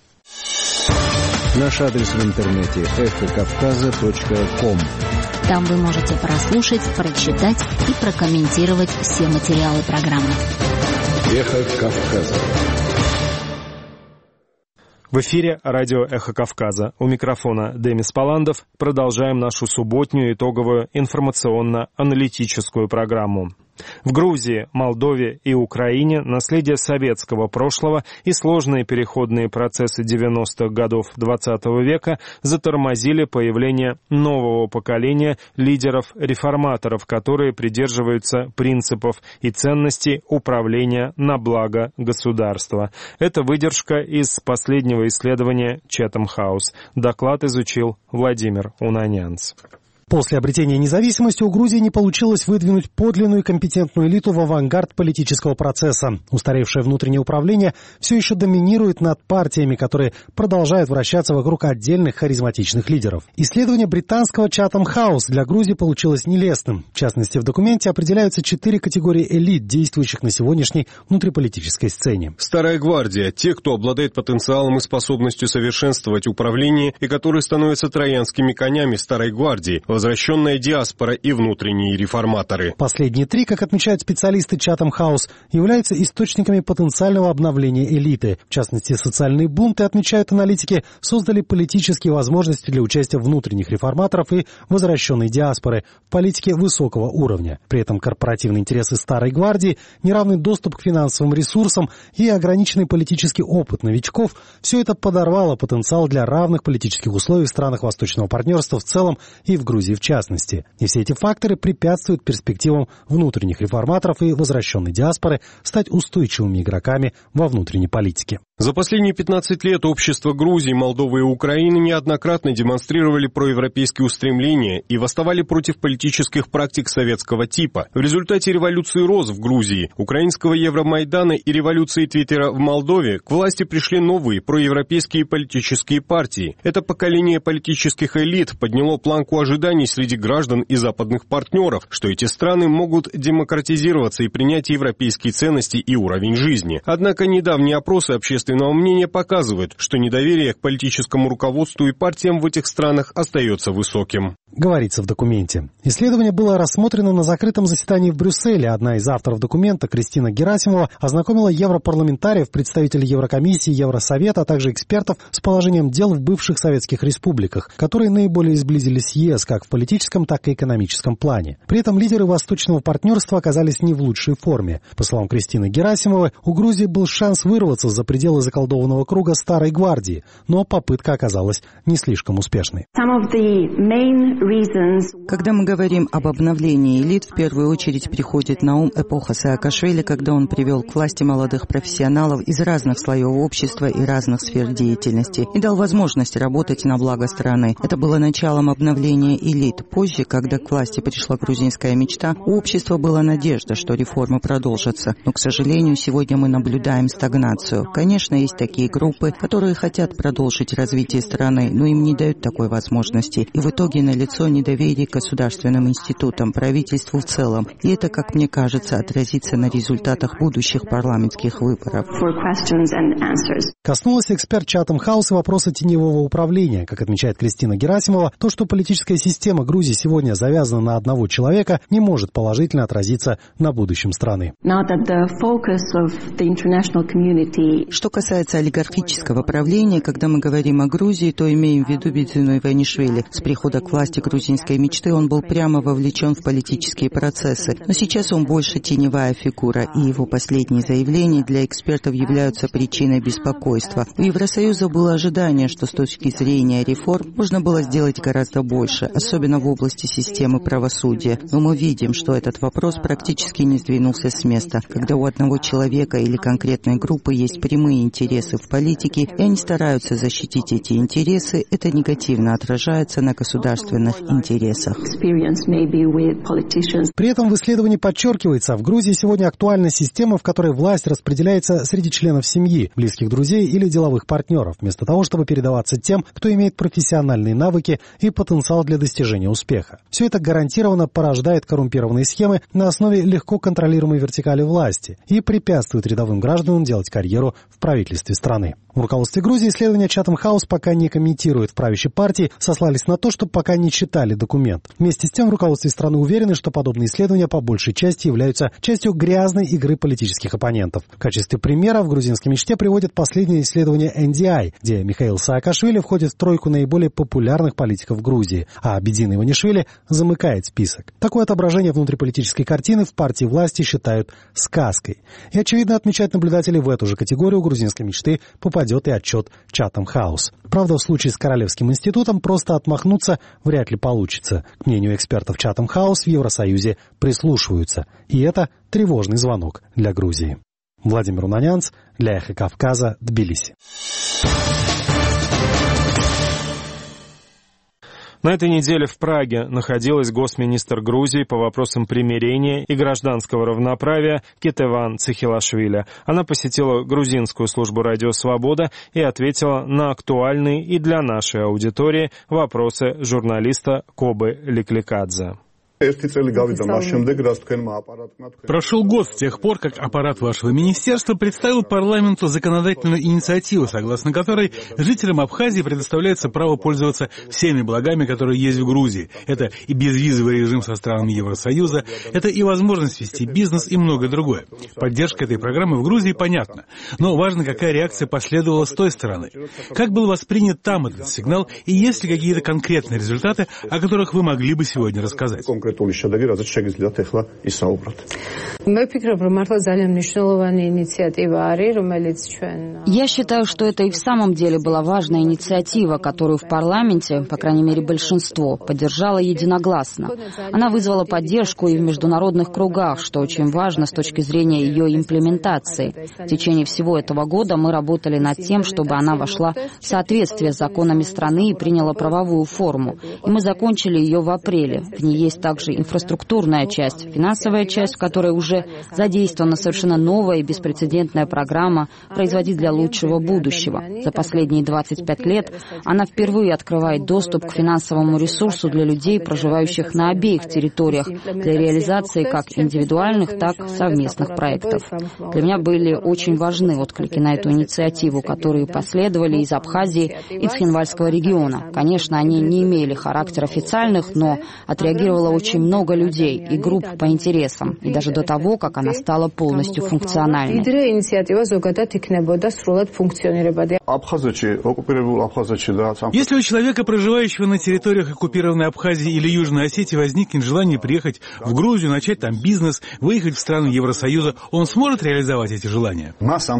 Наш адрес в интернете эхокавказа.ком. Там вы можете прослушать, прочитать и прокомментировать все материалы программы. Эхо Кавказа. В эфире радио «Эхо Кавказа». У микрофона Демис Паландов. Продолжаем нашу субботнюю итоговую информационно-аналитическую программу. В Грузии, Молдове и Украине наследие советского прошлого и сложные переходные процессы 90-х годов XX века затормозили появление нового поколения лидеров-реформаторов, которые придерживаются принципов и ценностей управления на благо государства. Это выдержка из последнего исследования Chatham House. Доклад изучил Владимир Унанянц. После обретения независимости у Грузии не получилось выдвинуть подлинную и компетентную элиту в авангард политического процесса. Устаревшее внутреннее управление все еще доминирует над партиями, которые продолжают вращаться вокруг отдельных харизматичных лидеров. Исследование британского Chatham House для Грузии получилось нелестным. В частности, в документе определяются 4 категории элит, действующих на сегодняшней внутриполитической сцене. Старая гвардия – те, кто обладает потенциалом и способностью совершенствовать управление и которые становятся троянскими конями старой гвардии, возвращенная диаспора и внутренние реформаторы. Последние три, как отмечают специалисты Chatham House, являются источниками потенциального обновления элиты. В частности, социальные бунты, отмечают аналитики, создали политические возможности для участия внутренних реформаторов и возвращенной диаспоры в политике высокого уровня. При этом корпоративные интересы старой гвардии, неравный доступ к финансовым ресурсам и ограниченный политический опыт новичков – все это подорвало потенциал для равных политических условий в странах Восточного партнерства в целом и в Грузии в частности. И все эти факторы препятствуют перспективам внутренних реформаторов и возвращенной диаспоры стать устойчивыми игроками во внутренней политике. За последние 15 лет общества Грузии, Молдовы и Украины неоднократно демонстрировали проевропейские устремления и восставали против политических практик советского типа. В результате революции РОЗ в Грузии, украинского Евромайдана и революции Твиттера в Молдове к власти пришли новые проевропейские политические партии. Это поколение политических элит подняло планку ожиданий среди граждан и западных партнеров, что эти страны могут демократизироваться и принять европейские ценности и уровень жизни. Однако недавние опросы общественного мнения показывают, что недоверие к политическому руководству и партиям в этих странах остается высоким. Говорится в документе. Исследование было рассмотрено на закрытом заседании в Брюсселе. Одна из авторов документа, Кристина Герасимова, ознакомила европарламентариев, представителей Еврокомиссии, Евросовета, а также экспертов с положением дел в бывших советских республиках, которые наиболее сблизились с ЕС как в политическом, так и экономическом плане. При этом лидеры восточного партнерства оказались не в лучшей форме. По словам Кристины Герасимовой, у Грузии был шанс вырваться за пределы заколдованного круга старой гвардии, но попытка оказалась не слишком успешной. Когда мы говорим об обновлении элит, в первую очередь приходит на ум эпоха Саакашвили, когда он привел к власти молодых профессионалов из разных слоев общества и разных сфер деятельности и дал возможность работать на благо страны. Это было началом обновления элит. Позже, когда к власти пришла грузинская мечта, у общества была надежда, что реформы продолжатся. Но, к сожалению, сегодня мы наблюдаем стагнацию. Конечно, есть такие группы, которые хотят продолжить развитие страны, но им не дают такой возможности. И в итоге налицо недоверие к государственным институтам, правительству в целом. И это, как мне кажется, отразится на результатах будущих парламентских выборов. Коснулась эксперт Chatham House и вопроса теневого управления. Как отмечает Кристина Герасимова, то, что политическая система Грузии сегодня завязана на одного человека, не может положительно отразиться на будущем страны. Что касается олигархического правления, когда мы говорим о Грузии, то имеем в виду Бедзину Иванишвили. С прихода к власти грузинской мечты он был прямо вовлечен в политические процессы. Но сейчас он больше теневая фигура, и его последние заявления для экспертов являются причиной беспокойства. У Евросоюза было ожидание, что с точки зрения реформ можно было сделать гораздо больше, особенно в области системы правосудия. Но мы видим, что этот вопрос практически не сдвинулся с места. Когда у одного человека или конкретной группы есть прямые интересы в политике, и они стараются защитить эти интересы, это негативно отражается на государственных интересах. При этом в исследовании подчеркивается, в Грузии сегодня актуальна система, в которой власть распределяется среди членов семьи, близких друзей или деловых партнеров, вместо того, чтобы передаваться тем, кто имеет профессиональные навыки и потенциал для достижения успеха. Все это гарантированно порождает коррумпированные схемы на основе легко контролируемой вертикали власти и препятствует рядовым гражданам делать карьеру в правительстве страны. В руководстве Грузии исследования Chatham House пока не комментируют. В правящей партии сослались на то, что пока не читали документ. Вместе с тем в руководстве страны уверены, что подобные исследования по большей части являются частью грязной игры политических оппонентов. В качестве примера в грузинской мечте приводят последнее исследование NDI, где Михаил Саакашвили входит в тройку наиболее популярных политиков Грузии, а Бедзина Иванишвили замыкает список. Такое отображение внутриполитической картины в партии власти считают сказкой. И, очевидно, отмечают наблюдатели, в эту же категорию грузинской мечты попадет и отчет Chatham House. Правда, в случае с Королевским институтом просто отмахнуться вряд ли получится. К мнению экспертов Chatham House в Евросоюзе прислушиваются. И это тревожный звонок для Грузии. Владимир Унанянц для Эхо Кавказа, Тбилиси. На этой неделе в Праге находилась госминистр Грузии по вопросам примирения и гражданского равноправия Кетеван Цихилашвили. Она посетила грузинскую службу «Радио Свобода» и ответила на актуальные и для нашей аудитории вопросы журналиста Кобы Ликликадзе. Прошел год с тех пор, как аппарат вашего министерства представил парламенту законодательную инициативу, согласно которой жителям Абхазии предоставляется право пользоваться всеми благами, которые есть в Грузии. Это и безвизовый режим со странами Евросоюза, это и возможность вести бизнес и многое другое. Поддержка этой программы в Грузии понятна, но важно, какая реакция последовала с той стороны. Как был воспринят там этот сигнал, и есть ли какие-то конкретные результаты, о которых вы могли бы сегодня рассказать? Я считаю, что это и в самом деле была важная инициатива, которую в парламенте, по крайней мере большинство, поддержало единогласно. Она вызвала поддержку и в международных кругах, что очень важно с точки зрения ее имплементации. В течение всего этого года мы работали над тем, чтобы она вошла в соответствие с законами страны и приняла правовую форму. И мы закончили ее в апреле. В ней есть также инфраструктурная часть, финансовая часть, в которой уже задействована совершенно новая и беспрецедентная программа «Производить для лучшего будущего». За последние 25 лет она впервые открывает доступ к финансовому ресурсу для людей, проживающих на обеих территориях, для реализации как индивидуальных, так и совместных проектов. Для меня были очень важны отклики на эту инициативу, которые последовали из Абхазии и Цхинвальского региона. Конечно, они не имели характер официальных, но отреагировало очень много людей и групп по интересам, и даже до того, как она стала полностью функциональной. Если у человека, проживающего на территориях оккупированной Абхазии или Южной Осетии, возникнет желание приехать в Грузию, начать там бизнес, выехать в страны Евросоюза, он сможет реализовать эти желания?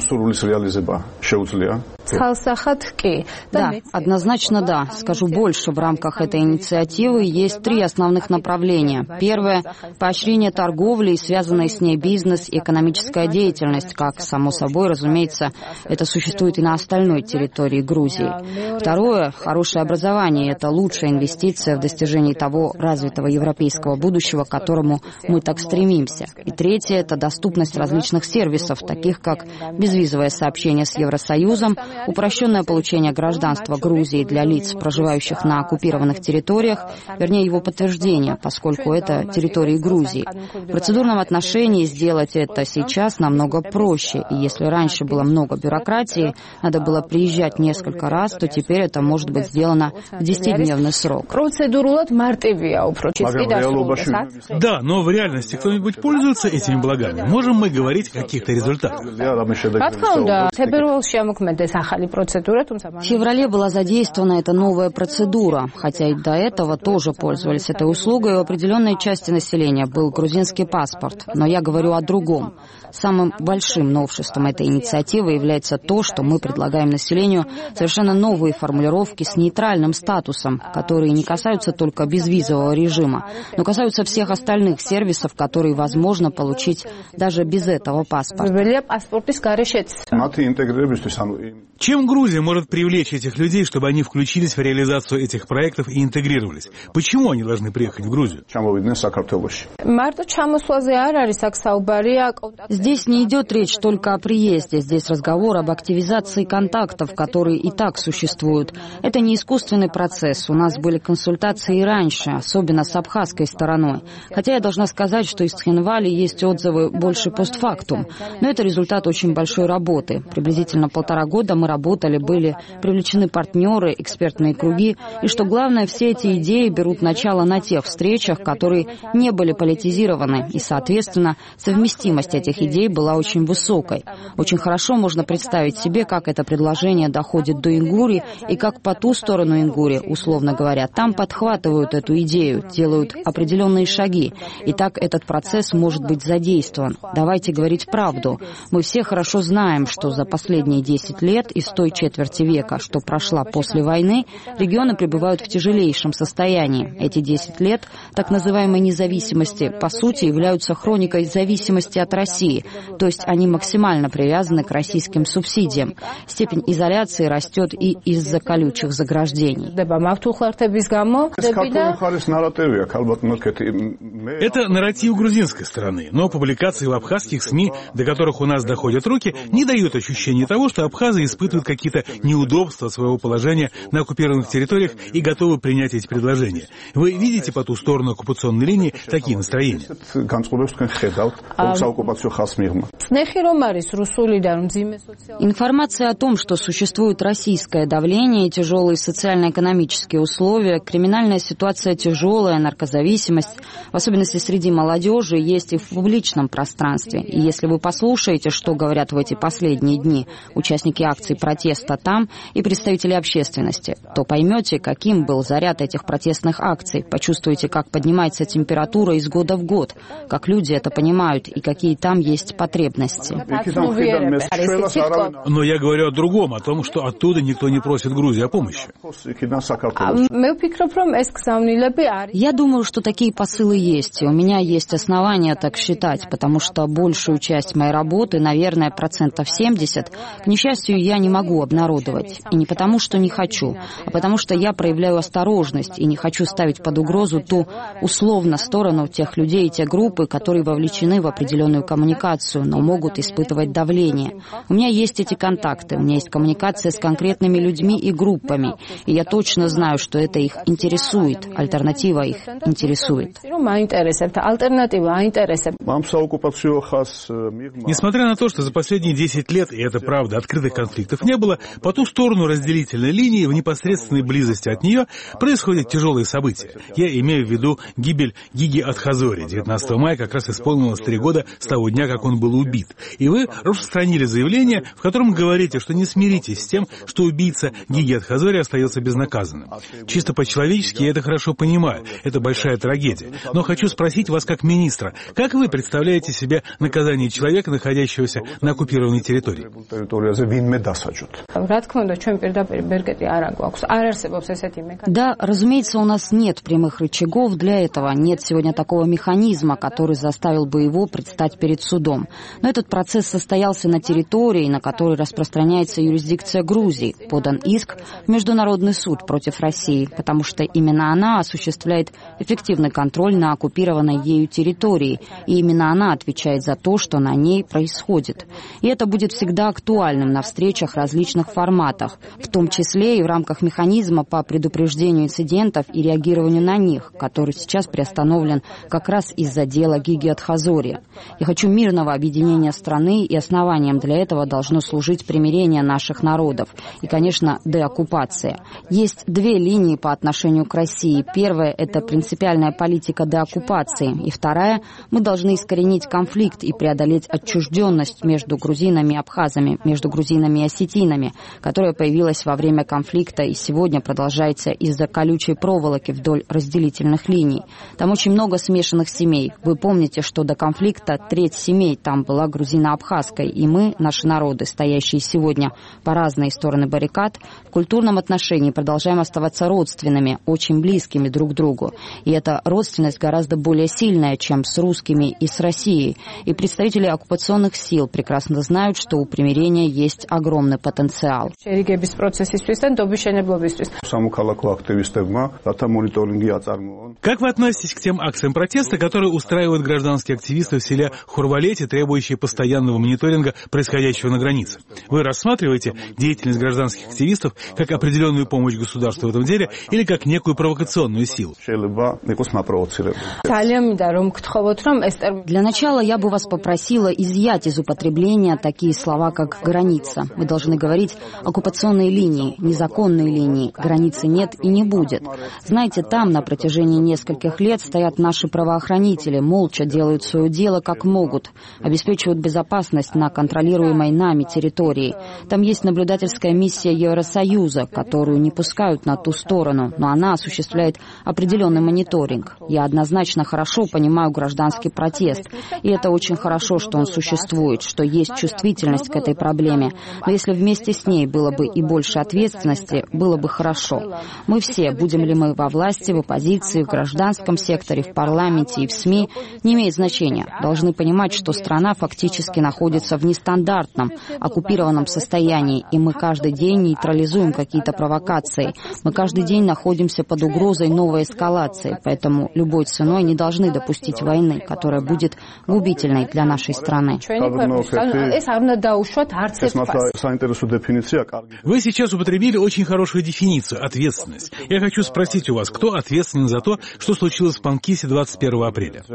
Да, однозначно да. Скажу больше, в рамках этой инициативы есть 3 основных направления. Первое – поощрение торговли и связанной с ней бизнес и экономическая деятельность, как, само собой, разумеется, это существует и на остальной территории Грузии. Второе – хорошее образование. Это лучшая инвестиция в достижении того развитого европейского будущего, к которому мы так стремимся. И третье – это доступность различных сервисов, таких как безвизовое сообщение с Евросоюзом, упрощенное получение гражданства Грузии для лиц, проживающих на оккупированных территориях, вернее его подтверждение, поскольку это территории Грузии. В процедурном отношении сделать это сейчас намного проще, и если раньше было много бюрократии, надо было приезжать несколько раз, то теперь это может быть сделано в 10-дневный срок. Да, но в реальности кто-нибудь пользуется этими благами? Можем мы говорить о каких-то результатах? В феврале была задействована эта новая процедура, хотя и до этого тоже пользовались этой услугой. У определенной части населения был грузинский паспорт. Но я говорю о другом. Самым большим новшеством этой инициативы является то, что мы предлагаем населению совершенно новые формулировки с нейтральным статусом, которые не касаются только безвизового режима, но касаются всех остальных сервисов, которые возможно получить даже без этого паспорта. Чем Грузия может привлечь этих людей, чтобы они включились в реализацию этих проектов и интегрировались? Почему они должны приехать в Грузию? Здесь не идет речь только о приезде. Здесь разговор об активизации контактов, которые и так существуют. Это не искусственный процесс. У нас были консультации и раньше, особенно с абхазской стороной. Хотя я должна сказать, что из Цхинвали есть отзывы больше постфактум. Но это результат очень большой работы. Приблизительно 1,5 года мы работали, были привлечены партнеры, экспертные круги. И что главное, все эти идеи берут начало на тех встречах, которые не были политизированы. И, соответственно, совместимость этих идей была очень высокой. Очень хорошо можно представить себе, как это предложение доходит до Ингурии и как по ту сторону Ингурии, условно говоря, там подхватывают эту идею, делают определенные шаги. И так этот процесс может быть задействован. Давайте говорить правду. Мы все хорошо знаем, что за последние 10 лет из той четверти века, что прошла после войны, регионы пребывают в тяжелейшем состоянии. Эти 10 лет так называемой независимости, по сути, являются хроникой зависимости от России, то есть они максимально привязаны к российским субсидиям. Степень изоляции растет и из-за колючих заграждений. Это нарратив грузинской стороны, но публикации в абхазских СМИ, до которых у нас доходят руки, не дают ощущения того, что абхазы испытывают испытывают какие-то неудобства своего положения на оккупированных территориях и готовы принять эти предложения. Вы видите по ту сторону оккупационной линии такие настроения? Информация о том, что существует российское давление, тяжелые социально-экономические условия, криминальная ситуация тяжелая, наркозависимость, в особенности среди молодежи, есть и в публичном пространстве. И если вы послушаете, что говорят в эти последние дни участники акций протеста там и представители общественности, то поймете, каким был заряд этих протестных акций, почувствуете, как поднимается температура из года в год, как люди это понимают и какие там есть потребности. Но я говорю о другом, о том, что оттуда никто не просит Грузии о помощи. Я думаю, что такие посылы есть, и у меня есть основания так считать, потому что большую часть моей работы, наверное, 70%, к несчастью, я не могу обнародовать. И не потому, что не хочу, а потому что я проявляю осторожность и не хочу ставить под угрозу ту условно сторону тех людей и тех группы, которые вовлечены в определенную коммуникацию, но могут испытывать давление. У меня есть эти контакты, у меня есть коммуникация с конкретными людьми и группами, и я точно знаю, что это их интересует, альтернатива их интересует. Несмотря на то, что за последние 10 лет, и это правда, открытых конфликтов не было, по ту сторону разделительной линии, в непосредственной близости от нее, происходят тяжелые события. Я имею в виду гибель Гиги Атхазори. 19 мая как раз исполнилось 3 года с того дня, как он был убит. И вы распространили заявление, в котором говорите, что не смиритесь с тем, что убийца Гиги Атхазори остается безнаказанным. Чисто по-человечески я это хорошо понимаю. Это большая трагедия. Но хочу спросить вас как министра, как вы представляете себе наказание человека, находящегося на оккупированной территории? Да, разумеется, у нас нет прямых рычагов для этого. Нет сегодня такого механизма, который заставил бы его предстать перед судом. Но этот процесс состоялся на территории, на которой распространяется юрисдикция Грузии. Подан иск в Международный суд против России, потому что именно она осуществляет эффективный контроль на оккупированной ею территории, и именно она отвечает за то, что на ней происходит. И это будет всегда актуальным на встречах в различных форматах, в том числе и в рамках механизма по предупреждению инцидентов и реагированию на них, который сейчас приостановлен как раз из-за дела Гиги Атхазори. Я хочу мирного объединения страны, и основанием для этого должно служить примирение наших народов и, конечно, деоккупация. Есть 2 линии по отношению к России. Первая – это принципиальная политика деоккупации, и вторая – мы должны искоренить конфликт и преодолеть отчужденность между грузинами и абхазами, между грузинами и осетинами, которая появилась во время конфликта и сегодня продолжается из-за колючей проволоки вдоль разделительных линий. Там очень много смешанных семей. Вы помните, что до конфликта 1/3 семей там была грузино-абхазской, и мы, наши народы, стоящие сегодня по разные стороны баррикад, в культурном отношении продолжаем оставаться родственными, очень близкими друг к другу. И эта родственность гораздо более сильная, чем с русскими и с Россией. И представители оккупационных сил прекрасно знают, что у примирения есть огромный потенциал. Как вы относитесь к тем акциям протеста, которые устраивают гражданские активисты в селе Хурвалете, требующие постоянного мониторинга происходящего на границе? Вы рассматриваете деятельность гражданских активистов как определенную помощь государству в этом деле или как некую провокационную силу? Для начала я бы вас попросила изъять из употребления такие слова, как «граница». Вы должны говорить «оккупационные линии», «незаконные линии». Границы нет и не будет. Знаете, там на протяжении нескольких лет стоят наши правоохранители, молча делают свое дело как могут, обеспечивают безопасность на контролируемой нами территории. Там есть наблюдательская миссия Евросоюза, которую не пускают на ту сторону, но она осуществляет определенный мониторинг. Я однозначно хорошо понимаю гражданский протест, и это очень хорошо, что он существует, что есть чувствительность к этой проблеме. Но если вместе с ней было бы и больше ответственности, было бы хорошо. Мы все, будем ли мы во власти, в оппозиции, в гражданском секторе, в парламенте и в СМИ, не имеет значения. Должны понимать, что страна фактически находится в нестандартном, оккупированном состоянии, и мы каждый день нейтрализуем какие-то провокации. Мы каждый день находимся под угрозой новой эскалации, поэтому любой ценой не должны допустить войны, которая будет губительной для нашей страны. Вы сейчас употребили очень хорошую дефиницию – ответственность. Я хочу спросить у вас, кто ответственен за то, что случилось в Панкисе 21 апреля?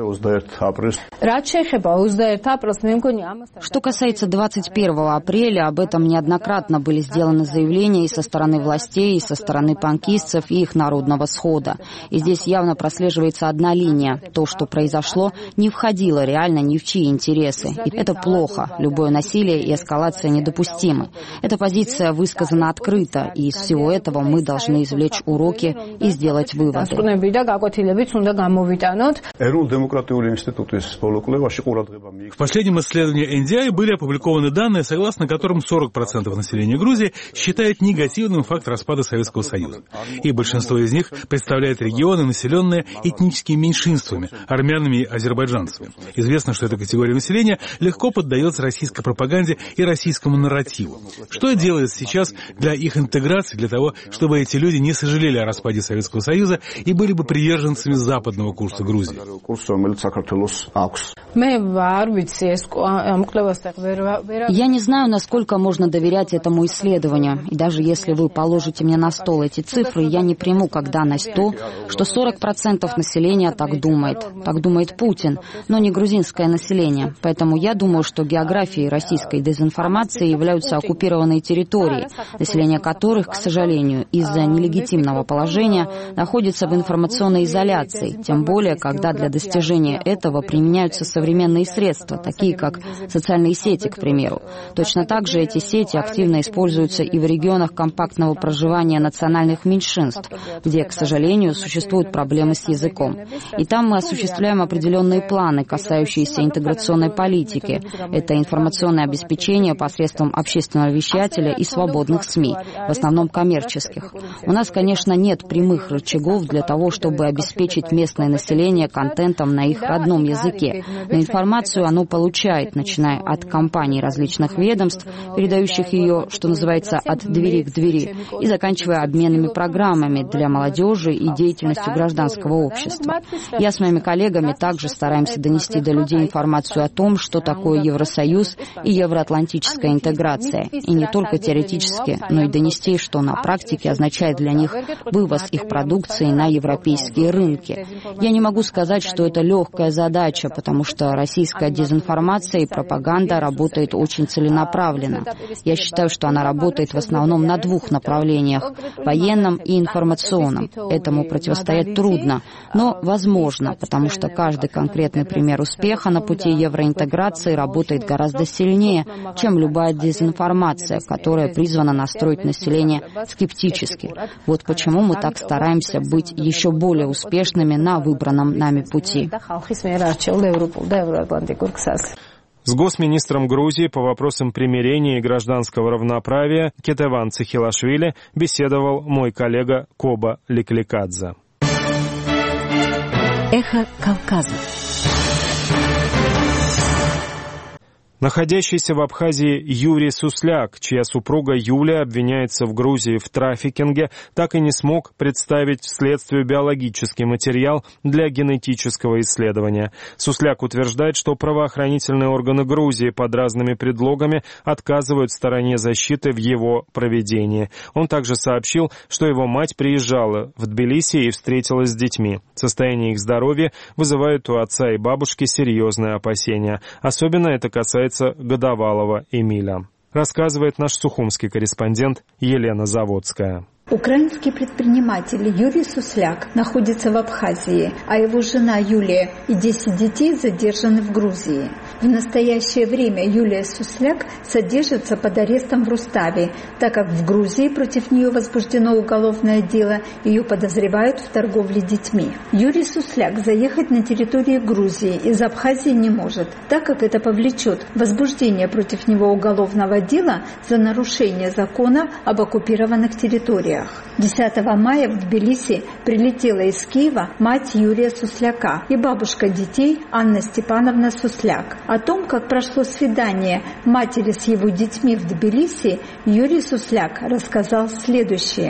Что касается 21 апреля, об этом неоднократно были сделаны заявления и со стороны властей, и со стороны панкистцев, и их народного схода. И здесь явно прослеживается одна линия. То, что произошло, не входило реально ни в чьи интересы. И это плохо. Любое насилие и эскалация недопустимы. Эта позиция высказана открыто, и из всего этого мы должны извлечь уроки и сделать выводы. В последнем исследовании NDI были опубликованы данные, согласно которым 40% населения Грузии считает негативным факт распада Советского Союза. И большинство из них представляет регионы, населенные этническими меньшинствами, армянами и азербайджанцами. Известно, что эта категория населения легко поддается российской пропаганде и российскому нарративу. Что делается сейчас для их интеграции, для того, чтобы эти люди не сожалели о распаде Советского Союза и были бы приверженцами западного курса Грузии? Я не знаю, насколько можно доверять этому исследованию. И даже если вы положите мне на стол эти цифры, я не приму как данность то, что 40% населения так думает. Так думает Путин, но не грузинское население. Поэтому я думаю, что географией российской дезинформации являются оккупированные территории, население которых, к сожалению, из-за нелегитимного положения находится в информационной изоляции, тем более, когда для достижения этого применяются современные средства, такие как социальные сети, к примеру. Точно так же эти сети активно используются и в регионах компактного проживания национальных меньшинств, где, к сожалению, существуют проблемы с языком. И там мы осуществляем определенные планы, касающиеся интеграционной политики. Это информационное обеспечение посредством общественного вещателя и свободных СМИ, в основном коммерческих. У нас, конечно, нет прямых рычагов для того, чтобы обеспечить местное население контентом на их родном языке. Но информацию оно получает, начиная от компаний различных ведомств, передающих ее, что называется, от двери к двери, и заканчивая обменными программами для молодежи и деятельностью гражданского общества. Я с моими коллегами также стараемся донести до людей информацию о том, что такое Евросоюз и евроатлантическая интеграция. И не только теоретически, но и донести, что на практике означает для них вывоз их продукции на европейские рынки. Я не могу сказать, что это легкая задача, потому что российская дезинформация и пропаганда работает очень целенаправленно. Я считаю, что она работает в основном на двух направлениях – военном и информационном. Этому противостоять трудно, но возможно, потому что каждый конкретный пример успеха на пути евроинтеграции работает гораздо сильнее, чем любая дезинформация, которая призвана настроить население скептически. Вот почему мы так стараемся быть еще более успешными на выбранном нами пути. С госминистром Грузии по вопросам примирения и гражданского равноправия Кетеван Цихилашвили беседовал мой коллега Коба Ликликадзе. Эхо Кавказа. Находящийся в Абхазии Юрий Сусляк, чья супруга Юлия обвиняется в Грузии в трафикинге, так и не смог представить следствию биологический материал для генетического исследования. Сусляк утверждает, что правоохранительные органы Грузии под разными предлогами отказывают стороне защиты в его проведении. Он также сообщил, что его мать приезжала в Тбилиси и встретилась с детьми. Состояние их здоровья вызывает у отца и бабушки серьезные опасения. Особенно это касается годовалого Эмиля. Рассказывает наш сухумский корреспондент Елена Заводская. Украинский предприниматель Юрий Сусляк находится в Абхазии, а его жена Юлия и 10 детей задержаны в Грузии. В настоящее время Юлия Сусляк содержится под арестом в Руставе, так как в Грузии против нее возбуждено уголовное дело, ее подозревают в торговле детьми. Юрий Сусляк заехать на территорию Грузии из Абхазии не может, так как это повлечет возбуждение против него уголовного дела за нарушение закона об оккупированных территориях. 10 мая в Тбилиси прилетела из Киева мать Юрия Сусляка и бабушка детей Анна Степановна Сусляк. О том, как прошло свидание матери с его детьми в Тбилиси, Юрий Сусляк рассказал следующее.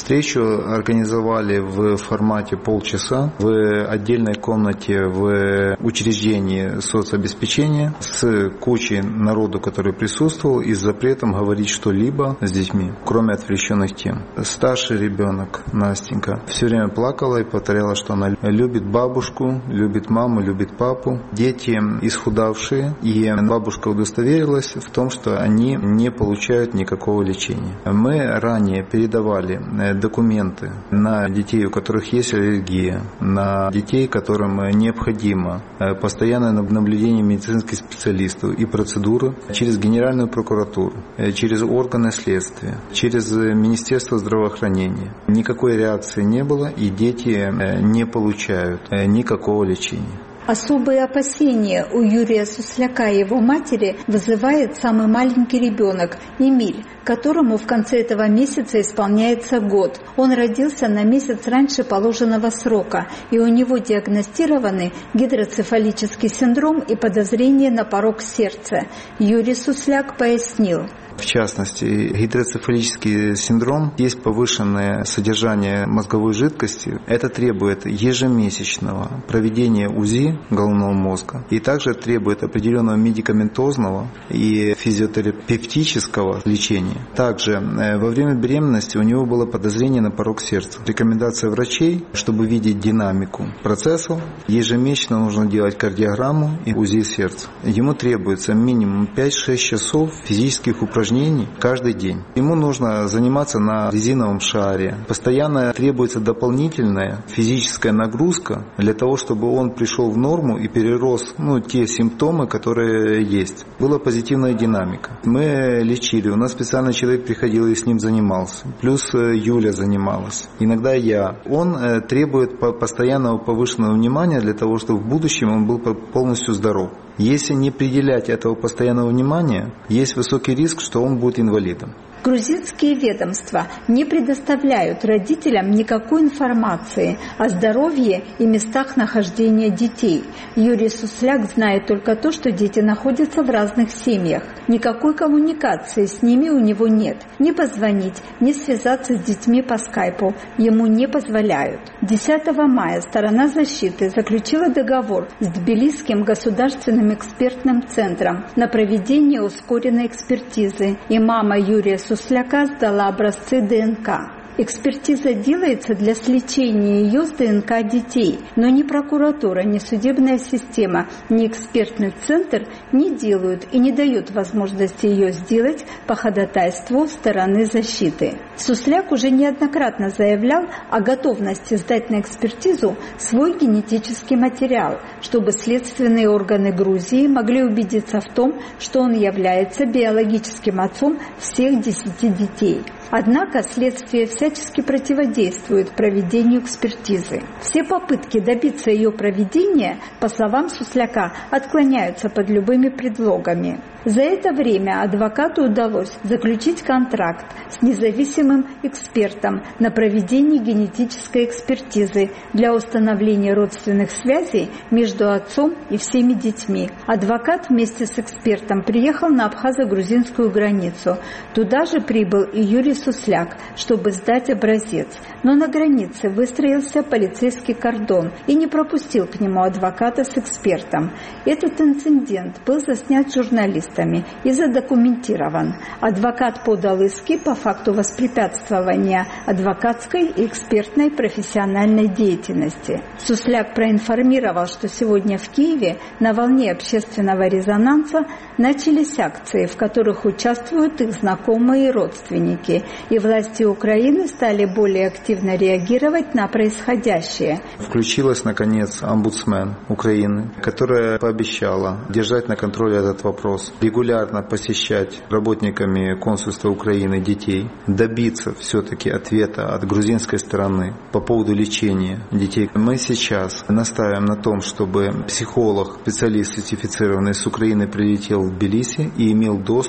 Встречу организовали в формате полчаса в отдельной комнате в учреждении соцобеспечения с кучей народу, который присутствовал, и с запретом говорить что-либо с детьми, кроме отвлеченных тем. Старший ребенок, Настенька, все время плакала и повторяла, что она любит бабушку, любит маму, любит папу. Дети исхудавшие, и бабушка удостоверилась в том, что они не получают никакого лечения. Мы ранее передавали документы на детей, у которых есть аллергия, на детей, которым необходимо постоянное наблюдение медицинских специалистов и процедуры через Генеральную прокуратуру, через органы следствия, через Министерство здравоохранения. Никакой реакции не было, и дети не получают никакого лечения. Особые опасения у Юрия Сусляка и его матери вызывает самый маленький ребенок Эмиль, которому в конце этого месяца исполняется год. Он родился на месяц раньше положенного срока, и у него диагностированы гидроцефалический синдром и подозрение на порок сердца. Юрий Сусляк пояснил. В частности, гидроцефалический синдром, есть повышенное содержание мозговой жидкости. Это требует ежемесячного проведения УЗИ головного мозга и также требует определенного медикаментозного и физиотерапевтического лечения. Также во время беременности у него было подозрение на порок сердца. Рекомендация врачей, чтобы видеть динамику процессов, ежемесячно нужно делать кардиограмму и УЗИ сердца. Ему требуется минимум 5-6 часов физических упражнений каждый день. Ему нужно заниматься на резиновом шаре. Постоянно требуется дополнительная физическая нагрузка для того, чтобы он пришел в норму и перерос те симптомы, которые есть. Была позитивная динамика. Мы лечили. У нас специальный человек приходил и с ним занимался. Плюс Юля занималась. Иногда я. Он требует постоянного повышенного внимания для того, чтобы в будущем он был полностью здоров. Если не приделять этого постоянного внимания, есть высокий риск, что он будет инвалидом. Грузинские ведомства не предоставляют родителям никакой информации о здоровье и местах нахождения детей. Юрий Сусляк знает только то, что дети находятся в разных семьях. Никакой коммуникации с ними у него нет. Ни позвонить, ни связаться с детьми по скайпу ему не позволяют. 10 мая сторона защиты заключила договор с Тбилисским государственным экспертным центром на проведение ускоренной экспертизы, и мама Юрия Сусляка сдала образцы ДНК. Экспертиза делается для сличения ее с ДНК детей, но ни прокуратура, ни судебная система, ни экспертный центр не делают и не дают возможности ее сделать по ходатайству стороны защиты. Сусляк уже неоднократно заявлял о готовности сдать на экспертизу свой генетический материал, чтобы следственные органы Грузии могли убедиться в том, что он является биологическим отцом всех 10 детей. Однако следствие всячески противодействует проведению экспертизы. Все попытки добиться ее проведения, по словам Сусляка, отклоняются под любыми предлогами. За это время адвокату удалось заключить контракт с независимым экспертом на проведение генетической экспертизы для установления родственных связей между отцом и всеми детьми. Адвокат вместе с экспертом приехал на абхазо-грузинскую границу. Туда же прибыл и Юрий Сусляк, чтобы сдать образец. Но на границе выстроился полицейский кордон и не пропустил к нему адвоката с экспертом. Этот инцидент был заснят журналистами и задокументирован. Адвокат подал иски по факту воспрепятствования адвокатской и экспертной профессиональной деятельности. Сусляк проинформировал, что сегодня в Киеве на волне общественного резонанса начались акции, в которых участвуют их знакомые и родственники, и власти Украины стали более активно реагировать на происходящее. Включилась, наконец, омбудсмен Украины, которая пообещала держать на контроле этот вопрос, регулярно посещать работниками консульства Украины детей, добиться все-таки ответа от грузинской стороны по поводу лечения детей. Мы сейчас настаиваем на том, чтобы психолог, специалист сертифицированный с Украины прилетел в Тбилиси и имел доступ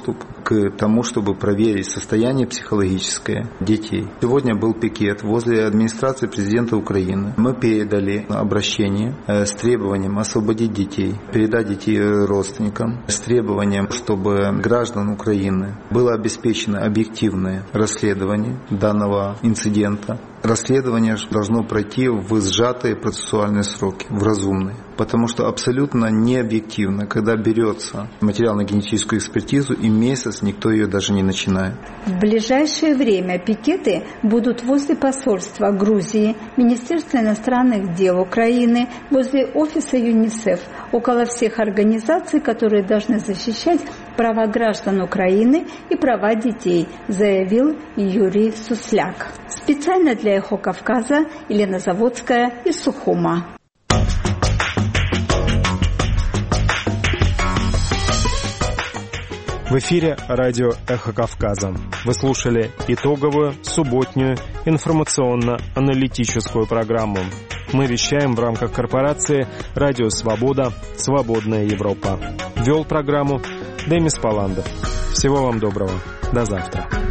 к тому, чтобы проверить состояние психологическое детей. Сегодня был пикет возле администрации президента Украины. Мы передали обращение с требованием освободить детей, передать детей родственникам, с требованием, чтобы граждан Украины было обеспечено объективное расследование данного инцидента. Расследование должно пройти в сжатые процессуальные сроки, в разумные. Потому что абсолютно необъективно, когда берется материально-генетическую экспертизу, и месяц никто ее даже не начинает. В ближайшее время пикеты будут возле посольства Грузии, Министерства иностранных дел Украины, возле офиса ЮНИСЕФ, около всех организаций, которые должны защищать права граждан Украины и права детей, заявил Юрий Сусляк. Специально для «Эхо Кавказа» Елена Заводская из Сухума. В эфире радио «Эхо Кавказа». Вы слушали итоговую субботнюю информационно-аналитическую программу. Мы вещаем в рамках корпорации «Радио Свобода. Свободная Европа». Вел программу Демис Паландов. Всего вам доброго. До завтра.